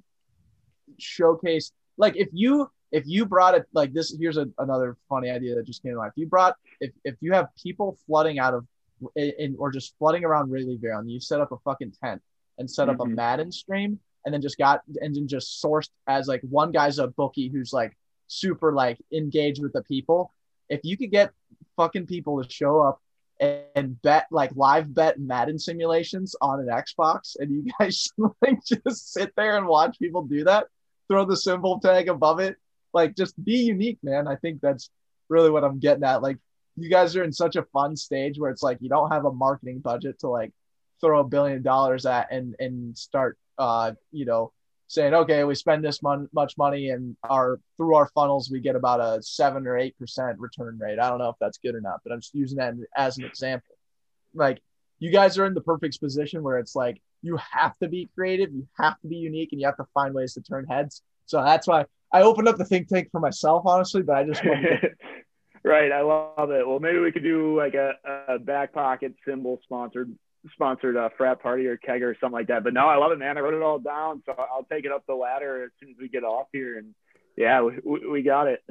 showcase. Like if you if you brought it like this, here's a, another funny idea that just came to mind. If you brought if if you have people flooding out of in or just flooding around Wrigleyville and you set up a fucking tent and set up mm-hmm. a Madden stream and then just got and then just sourced as like one guy's a bookie who's like super like engaged with the people. If you could get fucking people to show up and, and bet like live bet Madden simulations on an Xbox, and you guys like just sit there and watch people do that, throw the symbol tag above it, like just be unique, man. I think that's really what I'm getting at. Like you guys are in such a fun stage where it's like you don't have a marketing budget to like throw a billion dollars at and and start uh you know saying, okay, we spend this mon- much money and our through our funnels, we get about a seven or eight percent return rate. I don't know if that's good or not, but I'm just using that as an example. Like you guys are in the perfect position where it's like, you have to be creative, you have to be unique, and you have to find ways to turn heads. So that's why I opened up the think tank for myself, honestly, but I just want to Right. I love it. Well, maybe we could do like a, a back pocket symbol sponsored sponsored a frat party or kegger or something like that. But no, I love it, man. I wrote it all down, so I'll take it up the ladder as soon as we get off here. And yeah, we, we got it.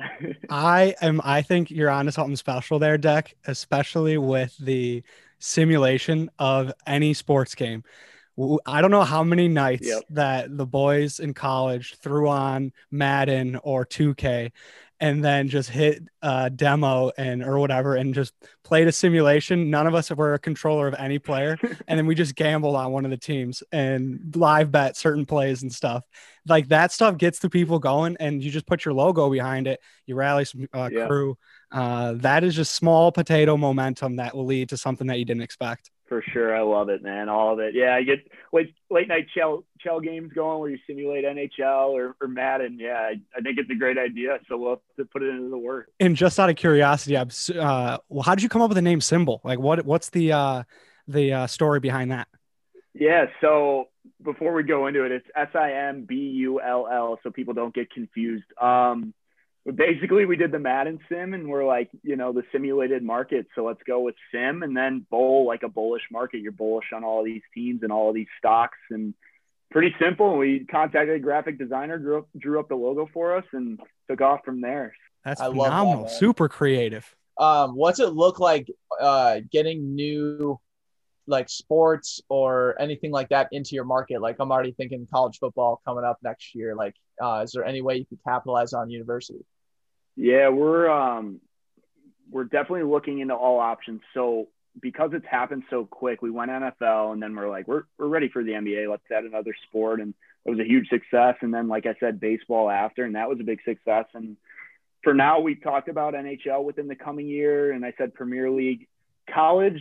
I am. I think you're onto something special there, Deck, especially with the simulation of any sports game. w- I don't know how many nights Yep. that the boys in college threw on Madden or two K and then just hit a demo and or whatever and just played a simulation. None of us were a controller of any player. And then we just gambled on one of the teams and live bet certain plays and stuff. Like that stuff gets the people going, and you just put your logo behind it. You rally some uh, Yeah. crew. Uh, that is just small potato momentum that will lead to something that you didn't expect. For sure. I love it, man. All of it. Yeah. I get late, late night shell, shell games going where you simulate N H L or, or Madden. Yeah. I, I think it's a great idea. So we'll have to put it into the work. And just out of curiosity, I'm, s- uh, well, how did you come up with the name Symbol? Like what, what's the, uh, the uh, story behind that? Yeah. So before we go into it, it's S I M B U L L. So people don't get confused. Um, but basically we did the Madden sim and we're like, you know, the simulated market. So let's go with sim and then bull, like a bullish market. You're bullish on all of these teams and all of these stocks, and pretty simple. We contacted a graphic designer, drew up, drew up the logo for us and took off from there. That's I love that, phenomenal. man. Super creative. Um, what's it look like uh, getting new like sports or anything like that into your market? Like I'm already thinking college football coming up next year. Like, uh, is there any way you could capitalize on university? Yeah, we're um, we're definitely looking into all options. So because it's happened so quick, we went N F L and then we're like, we're we're ready for the N B A. Let's add another sport, and it was a huge success. And then, like I said, baseball after, and that was a big success. And for now, we've talked about N H L within the coming year, and I said Premier League. College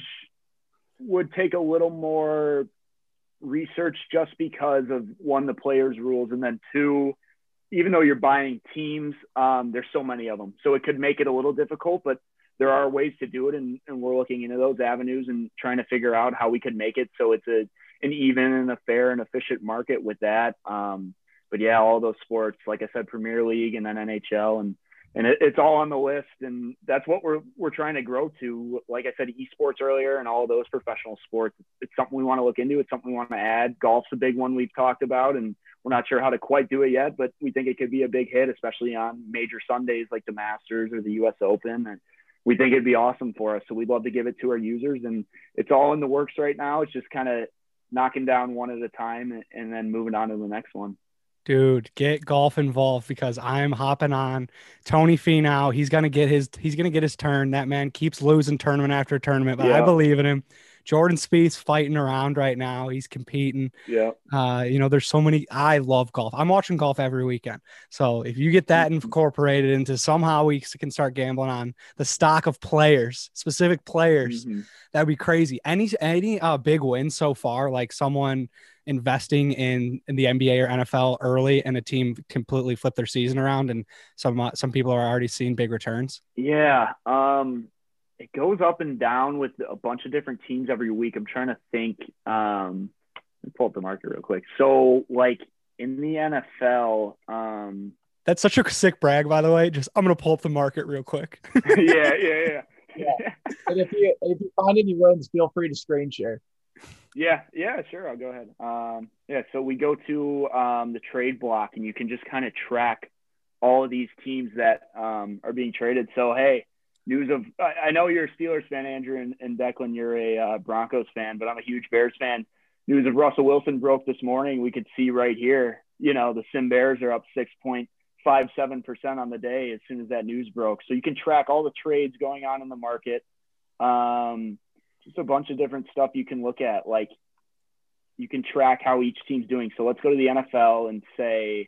would take a little more research just because of one, the players' rules, and then two, even though you're buying teams, um, there's so many of them. So it could make it a little difficult, but there are ways to do it. And, and we're looking into those avenues and trying to figure out how we could make it so it's a, an even and a fair and efficient market with that. Um, but yeah, all those sports, like I said, Premier League and then N H L, and, and it, it's all on the list. And that's what we're, we're trying to grow to. Like I said, esports earlier and all those professional sports, it's something we want to look into. It's something we want to add. Golf's a big one we've talked about, and we're not sure how to quite do it yet, but we think it could be a big hit, especially on major Sundays like the Masters or the U S Open. And we think it'd be awesome for us. So we'd love to give it to our users, and it's all in the works right now. It's just kind of knocking down one at a time and then moving on to the next one. Dude, get golf involved because I'm hopping on Tony Finau. He's gonna get his he's gonna get his turn. That man keeps losing tournament after tournament, but Yeah. I believe in him. Jordan Spieth's fighting around right now. He's competing. Yeah. Uh, you know, there's so many. I love golf. I'm watching golf every weekend. So if you get that incorporated into somehow we can start gambling on the stock of players, specific players, Mm-hmm. that'd be crazy. Any any uh, big wins so far, like someone investing in in the N B A or N F L early and a team completely flip their season around, and some uh, some people are already seeing big returns. Yeah. Um, it goes up and down with a bunch of different teams every week. I'm trying to think. Um, let me pull up the market real quick. So, like in the N F L, um, That's such a sick brag, by the way. Just I'm gonna pull up the market real quick. yeah, yeah, yeah. Yeah. And if you if you find any wins, feel free to screen share. Yeah, yeah, sure. I'll go ahead. Um, yeah, so we go to um, the trade block, and you can just kind of track all of these teams that um, are being traded. So, hey, news of I, I know you're a Steelers fan, Andrew, and, and Declan, you're a uh, Broncos fan, but I'm a huge Bears fan. News of Russell Wilson broke this morning. We could see right here, you know, the Sim Bears are up six point five seven percent on the day as soon as that news broke. So you can track all the trades going on in the market. Um, just a bunch of different stuff you can look at. Like you can track how each team's doing. So let's go to the N F L and say,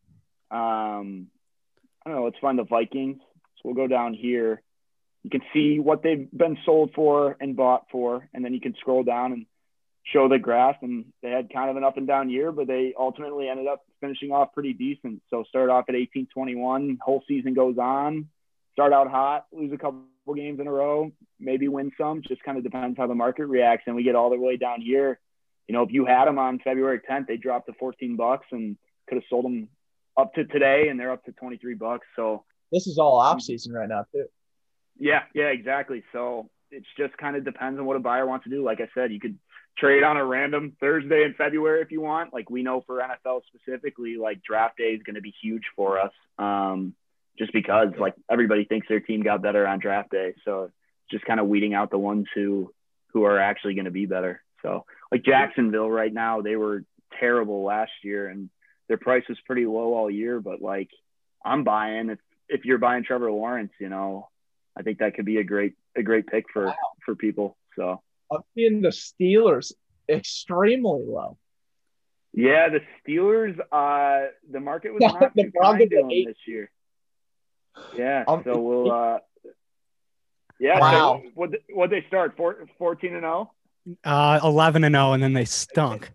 um, I don't know, let's find the Vikings. So we'll go down here. You can see what they've been sold for and bought for, and then you can scroll down and show the graph. And they had kind of an up and down year, but they ultimately ended up finishing off pretty decent. So start off at eighteen twenty-one, whole season goes on, start out hot, lose a couple games in a row, maybe win some, just kind of depends how the market reacts. And we get all the way down here. You know, if you had them on February tenth, they dropped to fourteen bucks and could have sold them up to today, and they're up to twenty-three bucks. So this is all off season right now too. Yeah, yeah, exactly. So it's just kind of depends on what a buyer wants to do. Like I said, you could trade on a random Thursday in February if you want. Like we know for N F L specifically, like draft day is going to be huge for us. Um, just because like everybody thinks their team got better on draft day. So it's just kind of weeding out the ones who, who are actually going to be better. So like Jacksonville right now, they were terrible last year and their price was pretty low all year, but like I'm buying if, if you're buying Trevor Lawrence, you know, I think that could be a great, a great pick for, wow. for people. So I'm seeing the Steelers extremely low. Yeah. The Steelers, uh, the market was not too kind to them this year. Yeah. Um, so we'll, uh, yeah. Wow. So what, what they start four, fourteen and oh? Uh, eleven and oh, and then they stunk.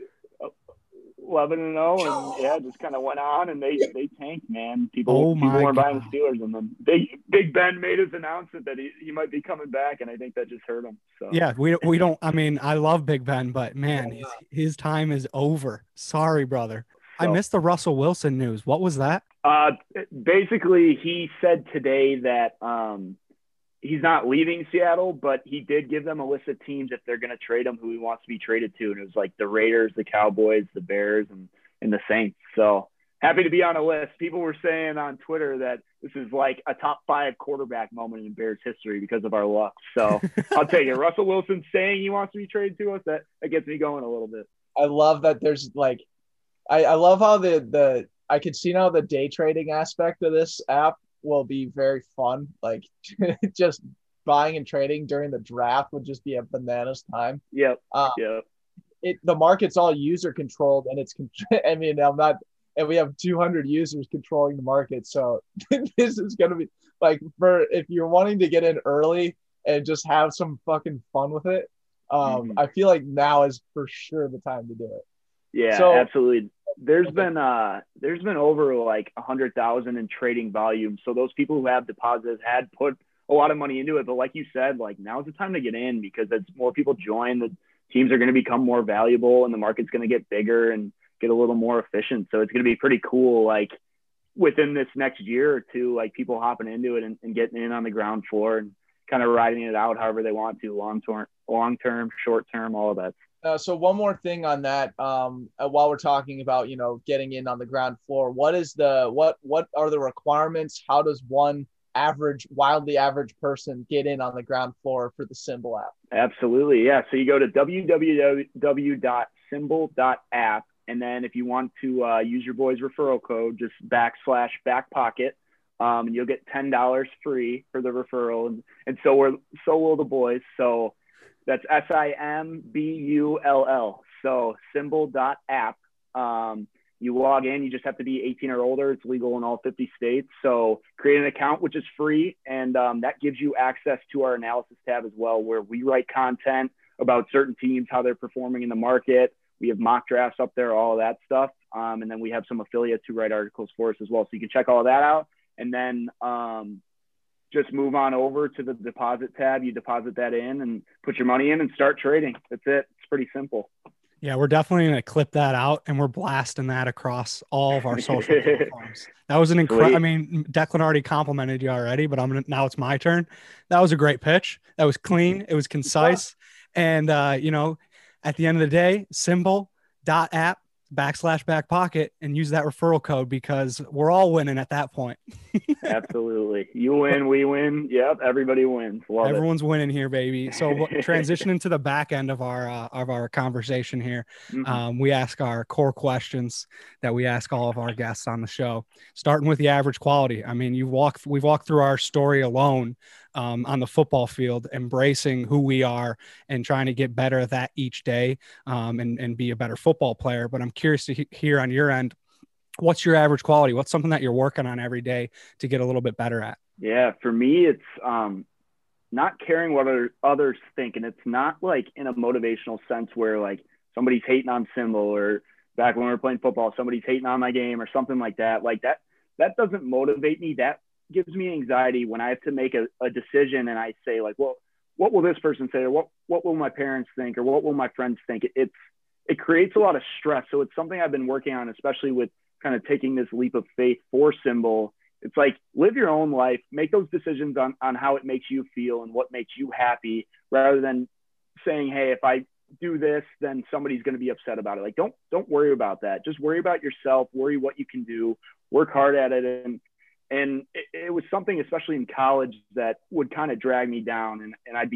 eleven and oh, and yeah, just kind of went on, and they they tanked, man. People, oh people weren't God. buying the Steelers, and then Big Big Ben made his announcement that he, he might be coming back, and I think that just hurt him. So yeah, we we don't. I mean, I love Big Ben, but man, his, his time is over. Sorry, brother. So, I missed the Russell Wilson news. What was that? Uh, basically, he said today that um. he's not leaving Seattle, but he did give them a list of teams if they're going to trade him who he wants to be traded to. And it was like the Raiders, the Cowboys, the Bears, and, and the Saints. So happy to be on a list. People were saying on Twitter that this is like a top five quarterback moment in Bears history because of our luck. So I'll take it. Russell Wilson saying he wants to be traded to us, that, that gets me going a little bit. I love that there's like I, – I love how the, the – I could see now the day trading aspect of this app will be very fun. Like just buying and trading during the draft would just be a bananas time. Yep. Uh, yep. It the market's all user controlled, and it's. I mean, I'm not, and we have two hundred users controlling the market. So this is gonna be like for if you're wanting to get in early and just have some fucking fun with it. Um, mm-hmm. I feel like now is for sure the time to do it. Yeah, so, absolutely. There's been uh there's been over like a hundred thousand in trading volume. So those people who have deposits had put a lot of money into it. But like you said, like now's the time to get in because as more people join, the teams are going to become more valuable and the market's going to get bigger and get a little more efficient. So it's going to be pretty cool. Like within this next year or two, like people hopping into it and, and getting in on the ground floor and kind of riding it out however they want to, long term, long term, short term, all of that. Uh, so one more thing on that, um, uh, while we're talking about, you know, getting in on the ground floor, what is the, what, what are the requirements? How does one average, wildly average person get in on the ground floor for the SimBull app? Absolutely. Yeah. So you go to w w w dot simbull dot app. And then if you want to uh, use your boy's referral code, just backslash back pocket, um, and you'll get ten dollars free for the referral. And, and so we're, so will the boys. So that's S I M B U L L. So simbull dot app. Um, you log in, you just have to be eighteen or older. It's legal in all fifty states. So create an account, which is free. And um, that gives you access to our analysis tab as well, where we write content about certain teams, how they're performing in the market. We have mock drafts up there, all of that stuff. Um, and then we have some affiliates who write articles for us as well. So you can check all of that out. And then um, just move on over to the deposit tab. You deposit that in and put your money in and start trading. That's it. It's pretty simple. Yeah, we're definitely going to clip that out and we're blasting that across all of our social platforms. That was an incredible, I mean, Declan already complimented you already, but I'm gonna, now it's my turn. That was a great pitch. That was clean. It was concise. And, uh, you know, at the end of the day, simbull dot app backslash back pocket and use that referral code because we're all winning at that point. Absolutely. You win, we win. Yep. Everybody wins. Love Everyone's it. winning here, baby. So transitioning to the back end of our, uh, of our conversation here. Mm-hmm. Um, we ask our core questions that we ask all of our guests on the show, starting with the average quality. I mean, you walk, we've walked through our story alone um, on the football field, embracing who we are and trying to get better at that each day um, and, and be a better football player. But I'm curious to he- hear on your end, what's your average quality? What's something that you're working on every day to get a little bit better at? Yeah, for me, it's um, not caring what other, others think. And it's not like in a motivational sense where like somebody's hating on SimBull or back when we were playing football, somebody's hating on my game or something like that. Like that, that doesn't motivate me. That gives me anxiety when I have to make a, a decision and I say like, well, what will this person say? Or what, what will my parents think? Or what will my friends think? It, it's, it creates a lot of stress. So it's something I've been working on, especially with kind of taking this leap of faith for SimBull. It's like, live your own life, make those decisions on, on how it makes you feel and what makes you happy, rather than saying, hey, if I do this, then somebody's going to be upset about it. Like, don't, don't worry about that. Just worry about yourself, worry what you can do, work hard at it. And, and it, it was something, especially in college, that would kind of drag me down. And, and I'd be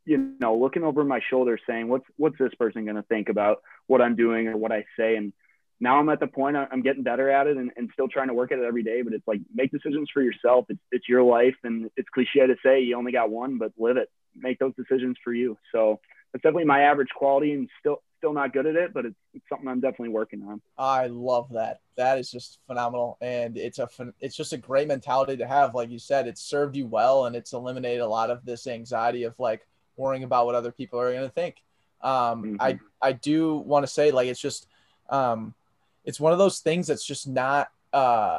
you know, looking over my shoulder saying, what's, what's this person going to think about what I'm doing or what I say? And now I'm at the point I'm getting better at it and, and still trying to work at it every day, but it's like, make decisions for yourself. It's, it's your life. And it's cliche to say you only got one, but live it, make those decisions for you. So that's definitely my average quality, and still, still not good at it, but it's, it's something I'm definitely working on. I love that. That is just phenomenal. And it's a, it's just a great mentality to have. Like you said, it's served you well, and it's eliminated a lot of this anxiety of like worrying about what other people are going to think. Um, mm-hmm. I, I do want to say, like, it's just, um, it's one of those things that's just not, uh,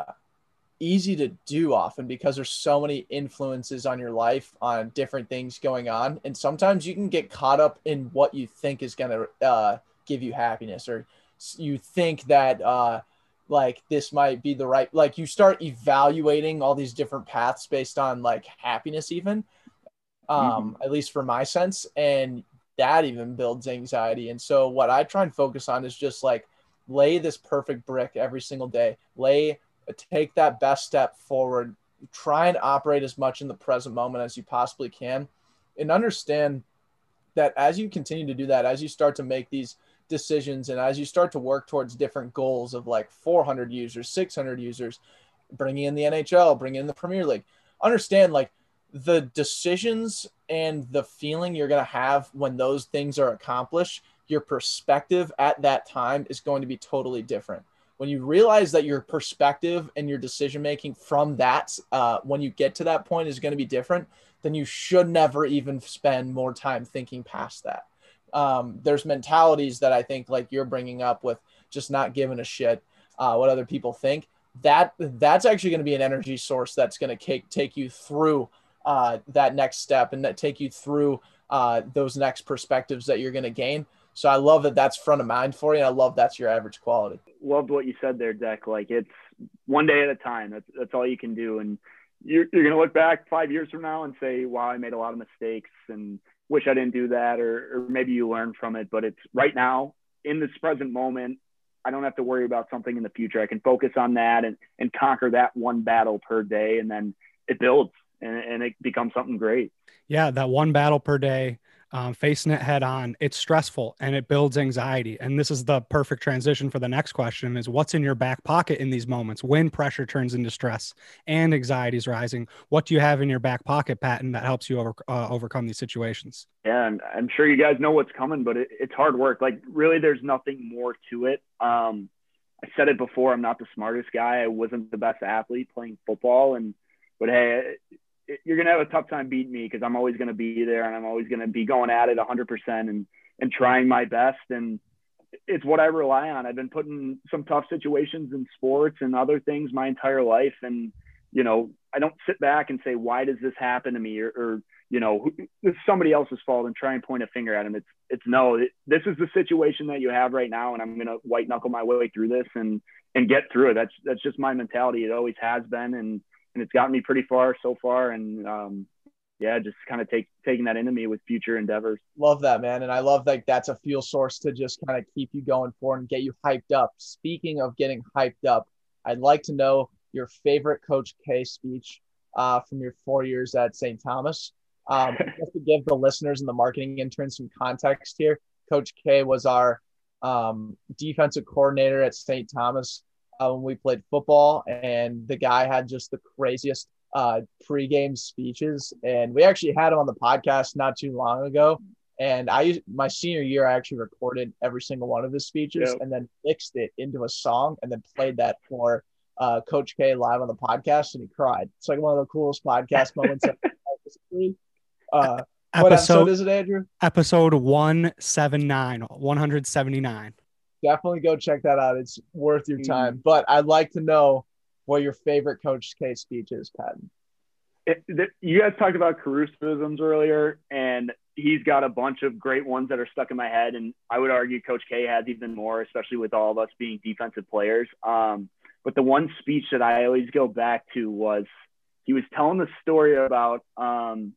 easy to do often because there's so many influences on your life on different things going on. And sometimes you can get caught up in what you think is going to uh, give you happiness, or you think that uh, like this might be the right, like you start evaluating all these different paths based on like happiness, even um, mm-hmm. at least for my sense. And that even builds anxiety. And so what I try and focus on is just like lay this perfect brick every single day, lay take that best step forward, try and operate as much in the present moment as you possibly can, and understand that as you continue to do that, as you start to make these decisions and as you start to work towards different goals of like four hundred users, six hundred users, bringing in the N H L, bringing in the Premier League, understand like the decisions and the feeling you're going to have when those things are accomplished, your perspective at that time is going to be totally different. When you realize that your perspective and your decision-making from that, uh, when you get to that point is going to be different, then you should never even spend more time thinking past that. Um, there's mentalities that I think like you're bringing up with just not giving a shit uh, what other people think. That that's actually going to be an energy source that's going to take, take you through uh, that next step and that take you through uh, those next perspectives that you're going to gain. So I love that that's front of mind for you. And I love that's your average quality. Loved what you said there, Deck. Like it's one day at a time. That's that's all you can do. And you're, you're going to look back five years from now and say, wow, I made a lot of mistakes and wish I didn't do that. Or, or maybe you learn from it, but it's right now in this present moment. I don't have to worry about something in the future. I can focus on that and, and conquer that one battle per day. And then it builds and, and it becomes something great. Yeah. That one battle per day. Um, facing it head on, it's stressful and it builds anxiety. And this is the perfect transition for the next question is what's in your back pocket in these moments when pressure turns into stress and anxiety is rising? What do you have in your back pocket, Patton, that helps you over, uh, overcome these situations? Yeah, and I'm sure you guys know what's coming, but it, it's hard work. Like really, there's nothing more to it. Um, I said it before, I'm not the smartest guy. I wasn't the best athlete playing football. And, but hey, you're going to have a tough time beating me because I'm always going to be there and I'm always going to be going at it one hundred percent and, and trying my best. And it's what I rely on. I've been put in some tough situations in sports and other things my entire life. And, you know, I don't sit back and say, why does this happen to me? Or, or you know, it's somebody else's fault and try and point a finger at them. It's, it's no, it, this is the situation that you have right now. And I'm going to white knuckle my way through this and, and get through it. That's, that's just my mentality. It always has been. And, And it's gotten me pretty far so far. And um, yeah, just kind of take taking that into me with future endeavors. Love that, man. And I love that that's a fuel source to just kind of keep you going forward and get you hyped up. Speaking of getting hyped up, I'd like to know your favorite Coach K speech uh, from your four years at Saint Thomas. Um, just to give the listeners and the marketing interns some context here, Coach K was our um, defensive coordinator at Saint Thomas Uh, when we played football, and the guy had just the craziest uh, pregame speeches. And we actually had him on the podcast not too long ago. And I, my senior year, I actually recorded every single one of his speeches yep. and then mixed it into a song and then played that for uh, Coach K live on the podcast, and he cried. It's like one of the coolest podcast moments of history. Uh, episode, what episode is it, Andrew? Episode one seventy-nine, one seventy-nine. Definitely go check that out. It's worth your time. But I'd like to know what your favorite Coach K speech is, Patton. It, the, you guys talked about Carusoisms earlier, and he's got a bunch of great ones that are stuck in my head. And I would argue Coach K has even more, especially with all of us being defensive players. Um, but the one speech that I always go back to was he was telling the story about um,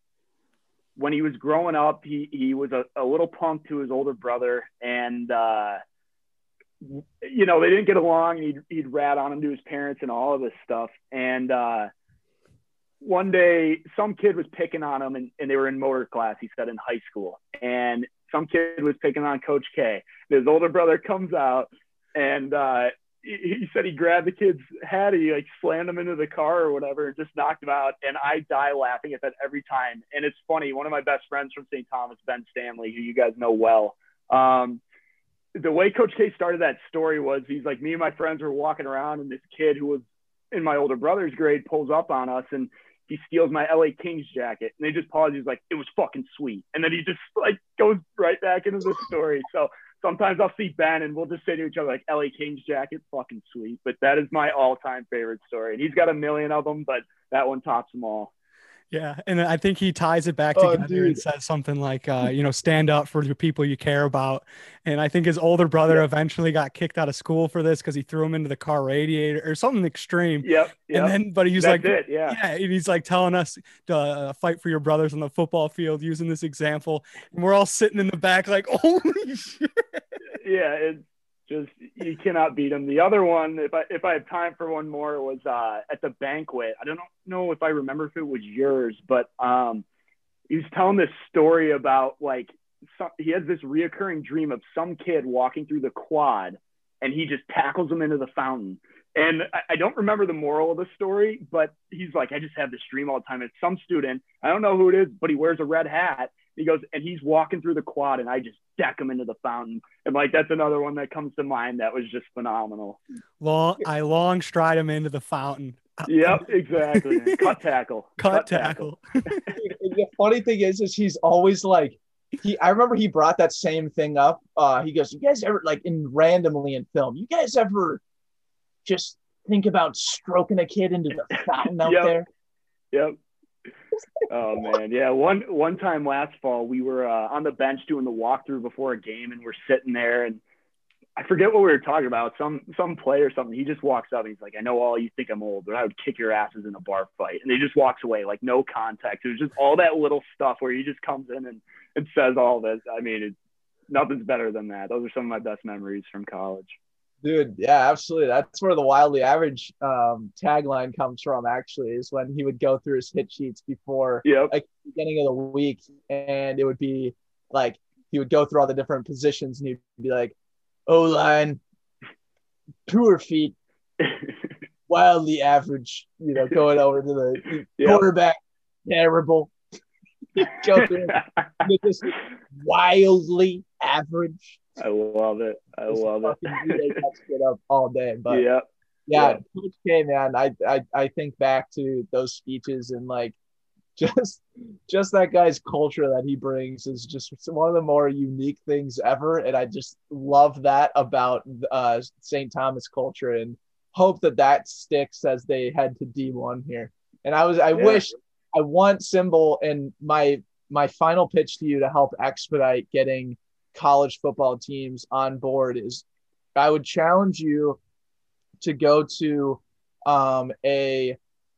when he was growing up, he, he was a, a little punk to his older brother, and uh, you know, they didn't get along, and he'd, he'd rat on him to his parents and all of this stuff. And uh, one day some kid was picking on him, and, and they were in motor class, he said, in high school. And some kid was picking on Coach K. His older brother comes out, and uh, he, he said he grabbed the kid's hat, he like slammed him into the car or whatever, and just knocked him out. And I die laughing at that every time. And it's funny, one of my best friends from Saint Thomas, Ben Stanley, who you guys know well, um, the way Coach K started that story was he's like, me and my friends were walking around, and this kid who was in my older brother's grade pulls up on us, and he steals my L A Kings jacket. And they just pause. He's like, it was fucking sweet. And then he just like goes right back into the story. So sometimes I'll see Ben and we'll just say to each other like, L A Kings jacket, fucking sweet. But that is my all-time favorite story. And he's got a million of them, but that one tops them all. Yeah, and I think he ties it back Oh, together dude. and says something like, uh, you know, stand up for the people you care about. And I think his older brother Yep. eventually got kicked out of school for this because he threw him into the car radiator or something extreme. Yep. yep. And then, but he was That's like, it, yeah. yeah, and he's like telling us to uh, fight for your brothers on the football field using this example. And we're all sitting in the back like, holy shit. Yeah, it's just, you cannot beat him. The other one, if I if I have time for one more, was uh, at the banquet. I don't know if I remember if it was yours, but um, he was telling this story about like some, he has this reoccurring dream of some kid walking through the quad, and he just tackles him into the fountain. And I, I don't remember the moral of the story, but he's like, I just have this dream all the time. It's some student, I don't know who it is, but he wears a red hat. He goes, and he's walking through the quad, and I just deck him into the fountain. And like, that's another one that comes to mind that was just phenomenal. Long, I long stride him into the fountain. Yep, exactly. Cut tackle. Cut, Cut tackle. tackle. The funny thing is, is he's always like, he. I remember he brought that same thing up. Uh, he goes, "You guys ever like in randomly in film? You guys ever just think about stroking a kid into the fountain out Yep. there?" Yep. Oh man, yeah. One one time last fall, we were uh, on the bench doing the walkthrough before a game, and we're sitting there, and I forget what we were talking about. Some some play or something. He just walks up, and he's like, "I know all you think I'm old, but I would kick your asses in a bar fight." And he just walks away, like no context. It was just all that little stuff where he just comes in and, and says all this. I mean, it, nothing's better than that. Those are some of my best memories from college. Dude, yeah, absolutely. That's where the wildly average um, tagline comes from. Actually, is when he would go through his hit sheets before, Yep. like beginning of the week, and it would be like he would go through all the different positions, and he'd be like, "O line, poor feet, wildly average." You know, going over to the Yep. quarterback, terrible. Go through it, just wildly average. I love it. I love Fucking beat that shit up all day, it. but. Yep. Yeah, Yeah. Coach K, man, I, I I think back to those speeches and like just just that guy's culture that he brings is just one of the more unique things ever, and I just love that about uh, Saint Thomas culture, and hope that that sticks as they head to D one here. And I was I Yeah. wish I want Symbol, and my my final pitch to you to help expedite getting college football teams on board is I would challenge you to go to um, a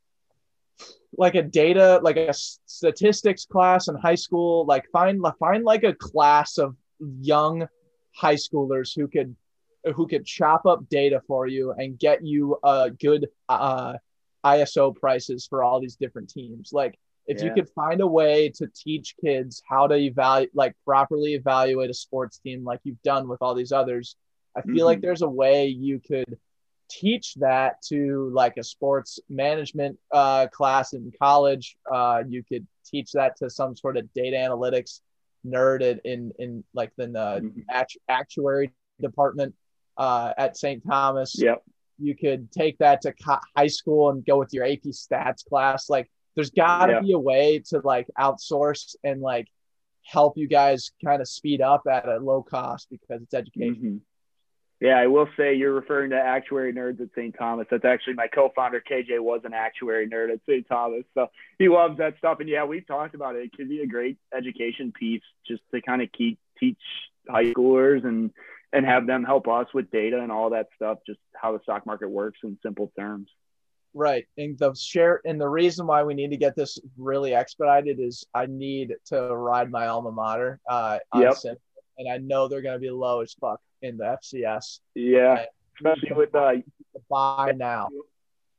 like a data like a statistics class in high school. Like find find like a class of young high schoolers who could who could chop up data for you and get you a good uh, I S O prices for all these different teams. Like if you Yeah. could find a way to teach kids how to evaluate, like properly evaluate a sports team, like you've done with all these others, I feel Mhm. like there's a way you could teach that to like a sports management uh, class in college. Uh, you could teach that to some sort of data analytics nerd in, in, in like the uh, Mhm. act- actuary department uh, at Saint Thomas. Yep. You could take that to co- high school and go with your A P stats class. Like there's got to Yeah. be a way to like outsource and like help you guys kind of speed up at a low cost because it's education. Mhm. Yeah, I will say you're referring to actuary nerds at Saint Thomas. That's actually my co-founder, K J, was an actuary nerd at Saint Thomas. So he loves that stuff. And yeah, we've talked about it. It could be a great education piece just to kind of keep teach high schoolers and, and have them help us with data and all that stuff, just how the stock market works in simple terms. Right. And the share and the reason why we need to get this really expedited is I need to ride my alma mater uh, on Yep. Sim, and I know they're going to be low as fuck in the F C S. Yeah, especially with uh, Buy now.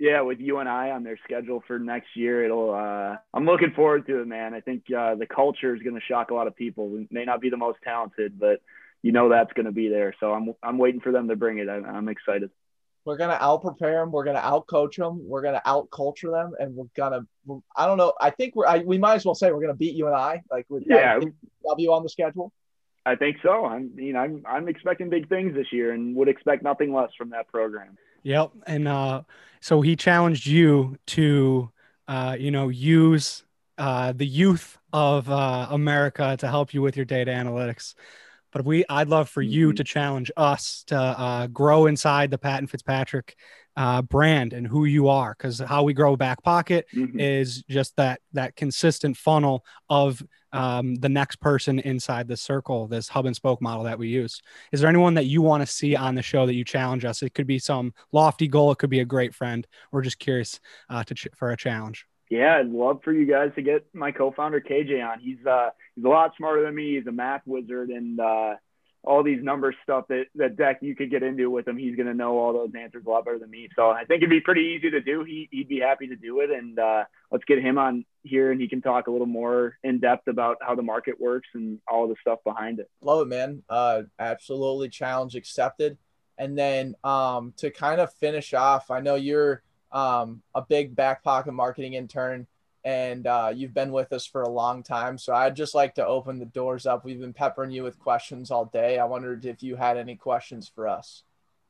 yeah, with you and I on their schedule for next year, it'll. Uh, I'm looking forward to it, man. I think uh, the culture is going to shock a lot of people. We may not be the most talented, but you know that's going to be there. So I'm I'm waiting for them to bring it. I, I'm excited. We're gonna out prepare them. We're gonna out coach them. We're gonna out culture them, and we're gonna. I don't know. I think we're. I, we might as well say we're gonna beat you and I. Like with yeah, W on the schedule. I think so. I'm. You know, I'm. I'm expecting big things this year, and would expect nothing less from that program. Yep. And uh, so he challenged you to, uh, you know, use uh, the youth of uh, America to help you with your data analytics. But we, I'd love for you Mm-hmm. to challenge us to uh, grow inside the Pat and Fitzpatrick uh, brand and who you are, because how we grow Back Pocket Mm-hmm. is just that that consistent funnel of um, the next person inside the circle, this hub and spoke model that we use. Is there anyone that you want to see on the show that you challenge us? It could be some lofty goal. It could be a great friend. We're just curious uh, to ch- for a challenge. Yeah, I'd love for you guys to get my co-founder K J on. He's uh he's a lot smarter than me. He's a math wizard, and uh, all these number stuff that that Deck you could get into with him. He's gonna know all those answers a lot better than me. So I think it'd be pretty easy to do. He he'd be happy to do it, and uh, let's get him on here, and he can talk a little more in depth about how the market works and all the stuff behind it. Love it, man. Uh, absolutely, challenge accepted. And then um, to kind of finish off, I know you're um, a big Back Pocket marketing intern, and uh, you've been with us for a long time. So I'd just like to open the doors up. We've been peppering you with questions all day. I wondered if you had any questions for us.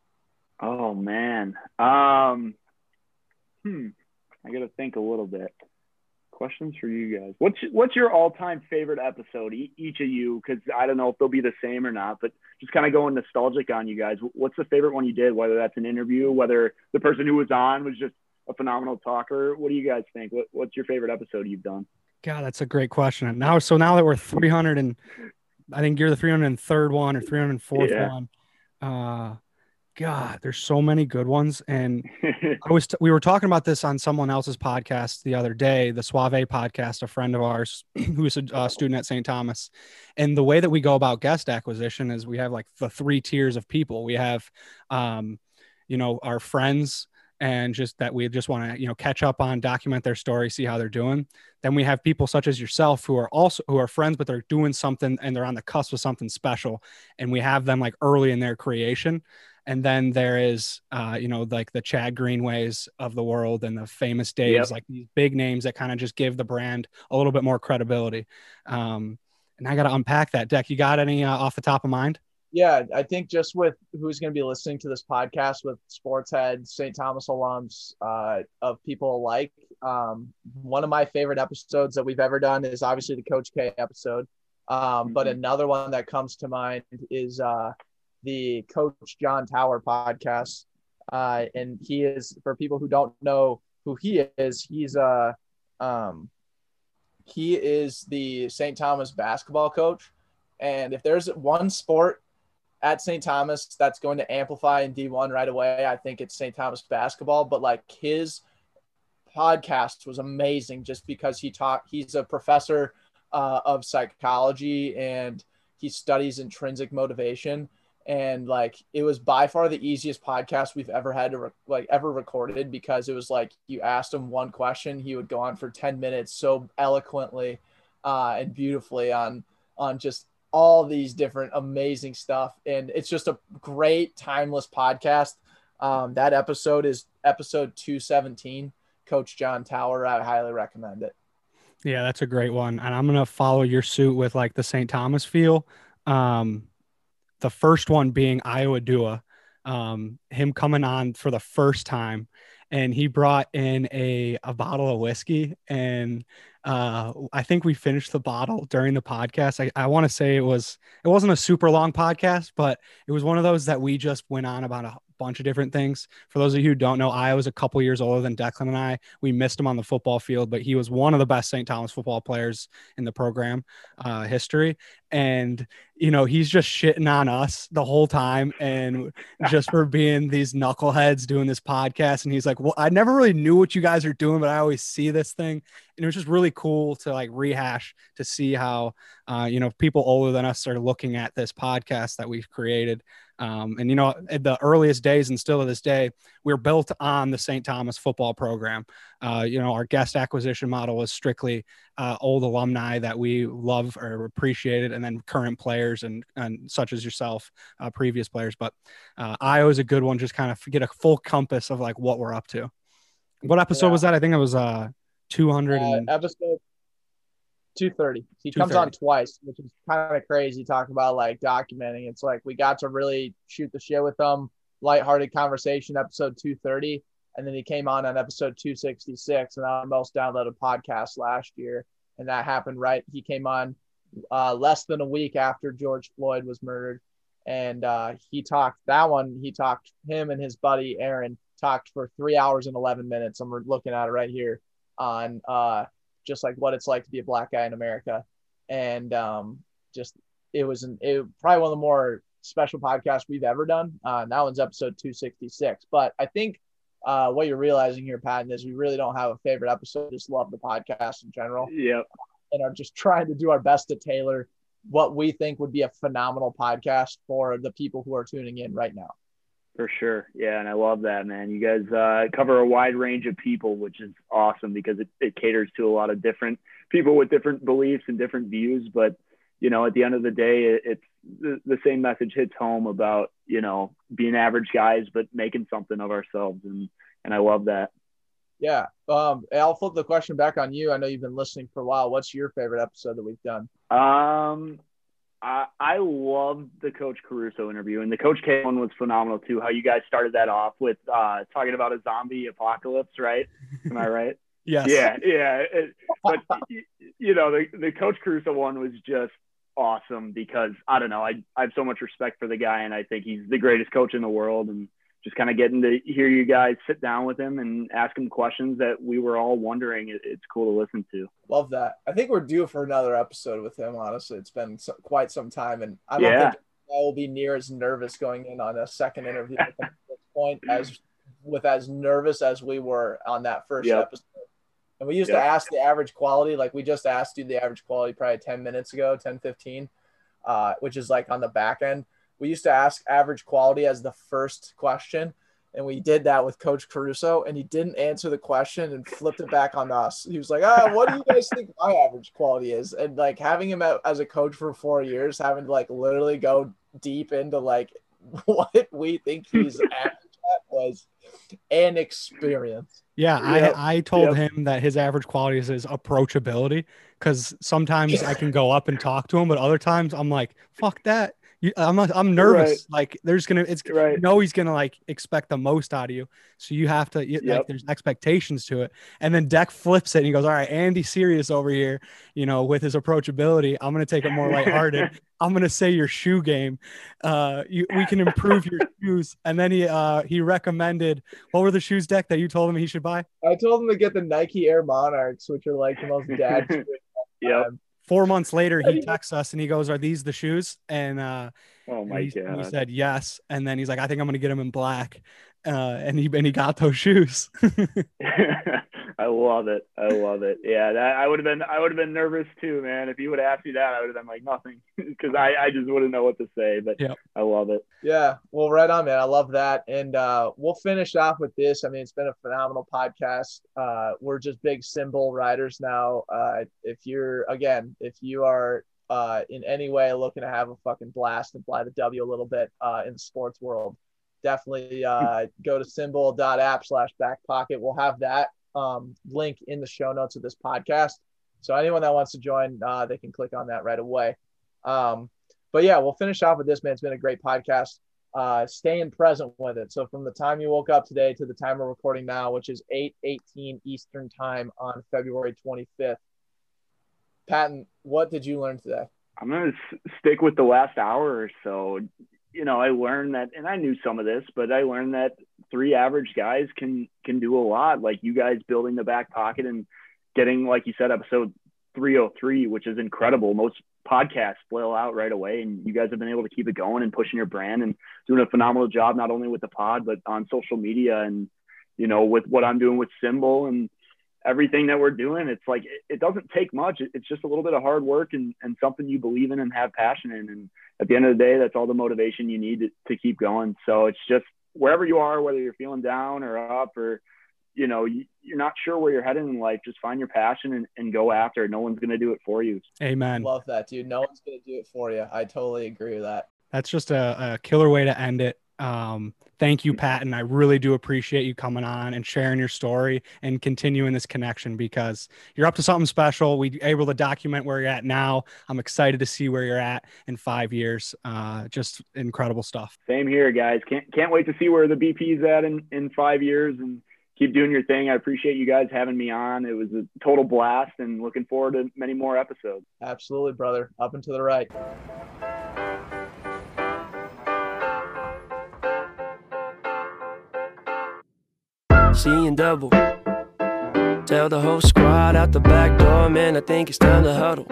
Oh man, um, hmm, I got to think a little bit. Questions for you guys. What's what's your all-time favorite episode, e- each of you? Because I don't know if they'll be the same or not, but just kind of going nostalgic on you guys. What's the favorite one you did? Whether that's an interview, whether the person who was on was just a phenomenal talker. What do you guys think? What What's your favorite episode you've done? God, that's a great question. And now, so now that we're three hundred and I think you're the three hundred third one or three hundred fourth Yeah. one. Uh, God, there's so many good ones. And I was, t- we were talking about this on someone else's podcast the other day, the Suave podcast, a friend of ours who's a uh, student at Saint Thomas. And the way that we go about guest acquisition is we have like the three tiers of people. We have, um, you know, our friends, and just that we just want to, you know, catch up on, document their story, see how they're doing. Then we have people such as yourself who are also, who are friends, but they're doing something and they're on the cusp of something special. And we have them like early in their creation. And then there is, uh, you know, like the Chad Greenways of the world and the famous Daves, Yep. like these big names that kind of just give the brand a little bit more credibility. Um, and I got to unpack that. Deck, you got any uh, off the top of mind? Yeah, I think just with who's going to be listening to this podcast with sports heads, Saint Thomas alums, uh, of people alike. Um, one of my favorite episodes that we've ever done is obviously the Coach K episode. Um, mm-hmm. But another one that comes to mind is uh, the Coach John Tower podcast. Uh, and he is, for people who don't know who he is, he's uh, um, he is the Saint Thomas basketball coach. And if there's one sport at Saint Thomas that's going to amplify in D one right away, I think it's Saint Thomas basketball. But like his podcast was amazing just because he taught, he's a professor uh, of psychology and he studies intrinsic motivation. And like, it was by far the easiest podcast we've ever had to re- like ever recorded, because it was like, you asked him one question, he would go on for ten minutes so eloquently uh, and beautifully on, on just all these different amazing stuff. And it's just a great timeless podcast. Um, that episode is episode two seventeen, Coach John Tower. I highly recommend it. Yeah, that's a great one. And I'm going to follow your suit with like the Saint Thomas feel. Um, the first one being Iowa Dua, um, him coming on for the first time, and he brought in a, a bottle of whiskey, and uh, I think we finished the bottle during the podcast. I, I want to say it was, it wasn't a super long podcast, but it was one of those that we just went on about a bunch of different things. For those of you who don't know, Iowa's a couple years older than Declan and I. We missed him on the football field, but he was one of the best Saint Thomas football players in the program uh, history. And, you know, he's just shitting on us the whole time, and just for being these knuckleheads doing this podcast. And he's like, well, I never really knew what you guys are doing, but I always see this thing. And it was just really really cool to like rehash to see how, uh, you know, people older than us are looking at this podcast that we've created. Um, and, you know, at the earliest days and still to this day, we're built on the Saint Thomas football program. Uh, you know, our guest acquisition model was strictly uh, old alumni that we love or appreciated, and then current players and, and such as yourself, uh, previous players. But uh, I was a good one, just kind of get a full compass of like what we're up to. What episode Yeah. was that? I think it was uh, two hundred. Uh, and... episode two thirty. He comes on twice, which is kind of crazy. Talking about like documenting. It's like we got to really shoot the shit with them. Lighthearted conversation, episode two thirty. And then he came on on episode two sixty-six, and our most downloaded podcast last year. And that happened right. He came on uh, less than a week after George Floyd was murdered. And uh, he talked that one. He talked, him and his buddy Aaron talked for three hours and eleven minutes. And we're looking at it right here on uh, just like what it's like to be a black guy in America. And um, just, it was an, it, probably one of the more special podcasts we've ever done. Uh, and that one's episode two sixty-six. But I think uh, what you're realizing here, Patton, is we really don't have a favorite episode. Just love the podcast in general. Yep. And are just trying to do our best to tailor what we think would be a phenomenal podcast for the people who are tuning in right now. For sure. Yeah. And I love that, man. You guys uh, cover a wide range of people, which is awesome because it, it caters to a lot of different people with different beliefs and different views. But, you know, at the end of the day, it, it's the, the same message hits home about, you know, being average guys, but making something of ourselves. And, and I love that. Yeah. Um, I'll flip the question back on you. I know you've been listening for a while. What's your favorite episode that we've done? Um, I, I love the Coach Caruso interview, and the Coach K one was phenomenal too. How you guys started that off with uh, talking about a zombie apocalypse, right? Am I right? Yes. Yeah, yeah. It, but you know, the the Coach Caruso one was just awesome because I don't know, I I have so much respect for the guy, and I think he's the greatest coach in the world, and just kind of getting to hear you guys sit down with him and ask him questions that we were all wondering. It, it's cool to listen to. Love that. I think we're due for another episode with him. Honestly, it's been so, quite some time, and I don't yeah. think I will be near as nervous going in on a second interview at this point as with as nervous as we were on that first yep. episode. And we used yep. to ask the average quality, like we just asked you the average quality probably ten minutes ago, ten fifteen, uh, which is like on the back end. We used to ask average quality as the first question. And we did that with Coach Caruso, and he didn't answer the question and flipped it back on us. He was like, ah, what do you guys think my average quality is? And like having him out as a coach for four years, having to like literally go deep into like what we think he's average at was an experience. Yeah, Yep. I, I told Yep. him that his average quality is his approachability, because sometimes I can go up and talk to him, but other times I'm like, fuck that. You, I'm I'm nervous. Right. Like there's gonna, it's Right. you know he's gonna like expect the most out of you, so you have to you, Yep. like there's expectations to it. And then Deck flips it and he goes, all right, Andy serious over here, you know, with his approachability. I'm gonna take it more lighthearted. I'm gonna say your shoe game. Uh, you, we can improve your shoes. And then he uh he recommended, what were the shoes, Deck, that you told him he should buy? I told him to get the Nike Air Monarchs, which are like the most dad shoes. Yep. Um, Four months later, he texts us and he goes, are these the shoes? And uh, Oh my and he, and he God. said yes. And then he's like, I think I'm going to get them in black. Uh, and he and he got those shoes. I love it. I love it. Yeah, that, I would have been I would have been nervous too, man. If you would have asked me that, I would have been like nothing because I, I just wouldn't know what to say. But Yep. I love it. Yeah, well, right on, man. I love that. And uh, we'll finish off with this. I mean, it's been a phenomenal podcast. Uh, we're just big Symbol riders now. Uh, if you're, again, if you are uh, in any way looking to have a fucking blast and fly the W a little bit uh, in the sports world, definitely uh, go to symbol.app slash back pocket. We'll have that um, link in the show notes of this podcast. So anyone that wants to join, uh, they can click on that right away. Um, But yeah, we'll finish off with this, man. It's been a great podcast. Uh, staying present with it. So from the time you woke up today to the time we're recording now, which is eight eighteen Eastern time on February twenty-fifth. Patton, what did you learn today? I'm going to s- stick with the last hour or so. You know, I learned that, and I knew some of this, but I learned that three average guys can can do a lot. Like you guys building the back pocket and getting, like you said, episode three oh three, which is incredible. Most podcasts blow out right away, and you guys have been able to keep it going and pushing your brand and doing a phenomenal job, not only with the pod, but on social media and, you know, with what I'm doing with Symbol. And, everything that we're doing, it's like, it, it doesn't take much. It, it's just a little bit of hard work and, and something you believe in and have passion in. And at the end of the day, that's all the motivation you need to, to keep going. So it's just wherever you are, whether you're feeling down or up, or, you know, you, you're not sure where you're heading in life, just find your passion and, and go after it. No one's going to do it for you. Amen. Love that, dude. No one's going to do it for you. I totally agree with that. That's just a, a killer way to end it. Um, thank you, Patton. I really do appreciate you coming on and sharing your story and continuing this connection, because you're up to something special. We able to document where you're at now. I'm excited to see where you're at in five years. Uh, just incredible stuff. Same here, guys. Can't, can't wait to see where the B P's at in, in five years and keep doing your thing. I appreciate you guys having me on. It was a total blast and looking forward to many more episodes. Absolutely, brother. Up and to the right. Seeing double. Tell the whole squad out the back door, man, I think it's time to huddle.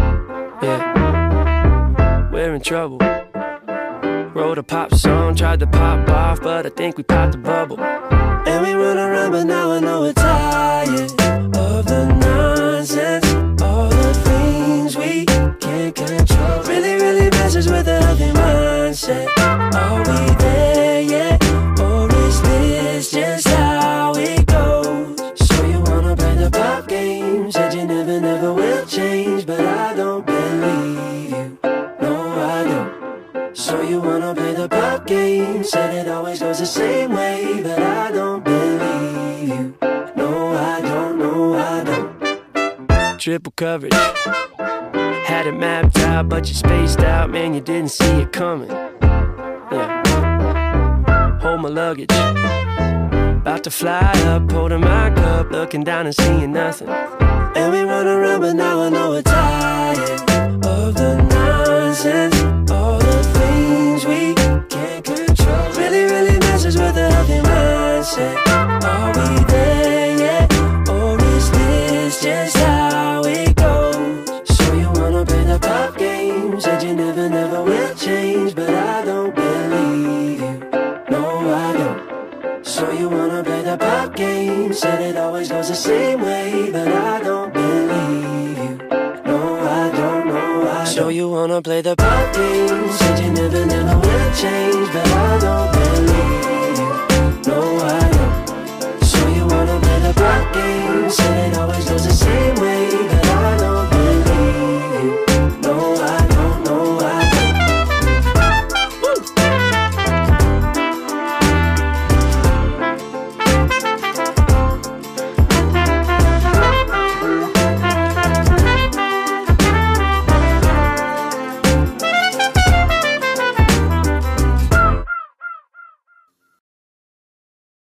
Yeah, we're in trouble. Wrote a pop song, tried to pop off, but I think we popped the bubble. And we run around, but now I know we're tired of the nonsense, all the things we can't control. Really, really messes with a healthy mindset. Are we there yet, or is this just how it goes? So you wanna play the pop game, said you never, never will change, but I don't believe you, no I don't. So you wanna play the pop game, said it always goes the same way, but I don't believe you, no I don't, no I don't. Triple coverage, had it mapped out, but you spaced out, man, you didn't see it coming. Yeah, hold my luggage, about to fly up, holding my cup, looking down and seeing nothing. And we run around, but now I know we're tired of the nonsense, all the things we can't control. Really, really messes with a healthy mindset. Are we there yet, or is this just how it goes? So you wanna play the pop game, said you never, never will change, but I don't believe you, no I don't. So you wanna play the pop game, said it always goes the same way, but I don't believe you, no I don't, no I don't. So you wanna play the pop game, said you never, never will change, but I don't believe you.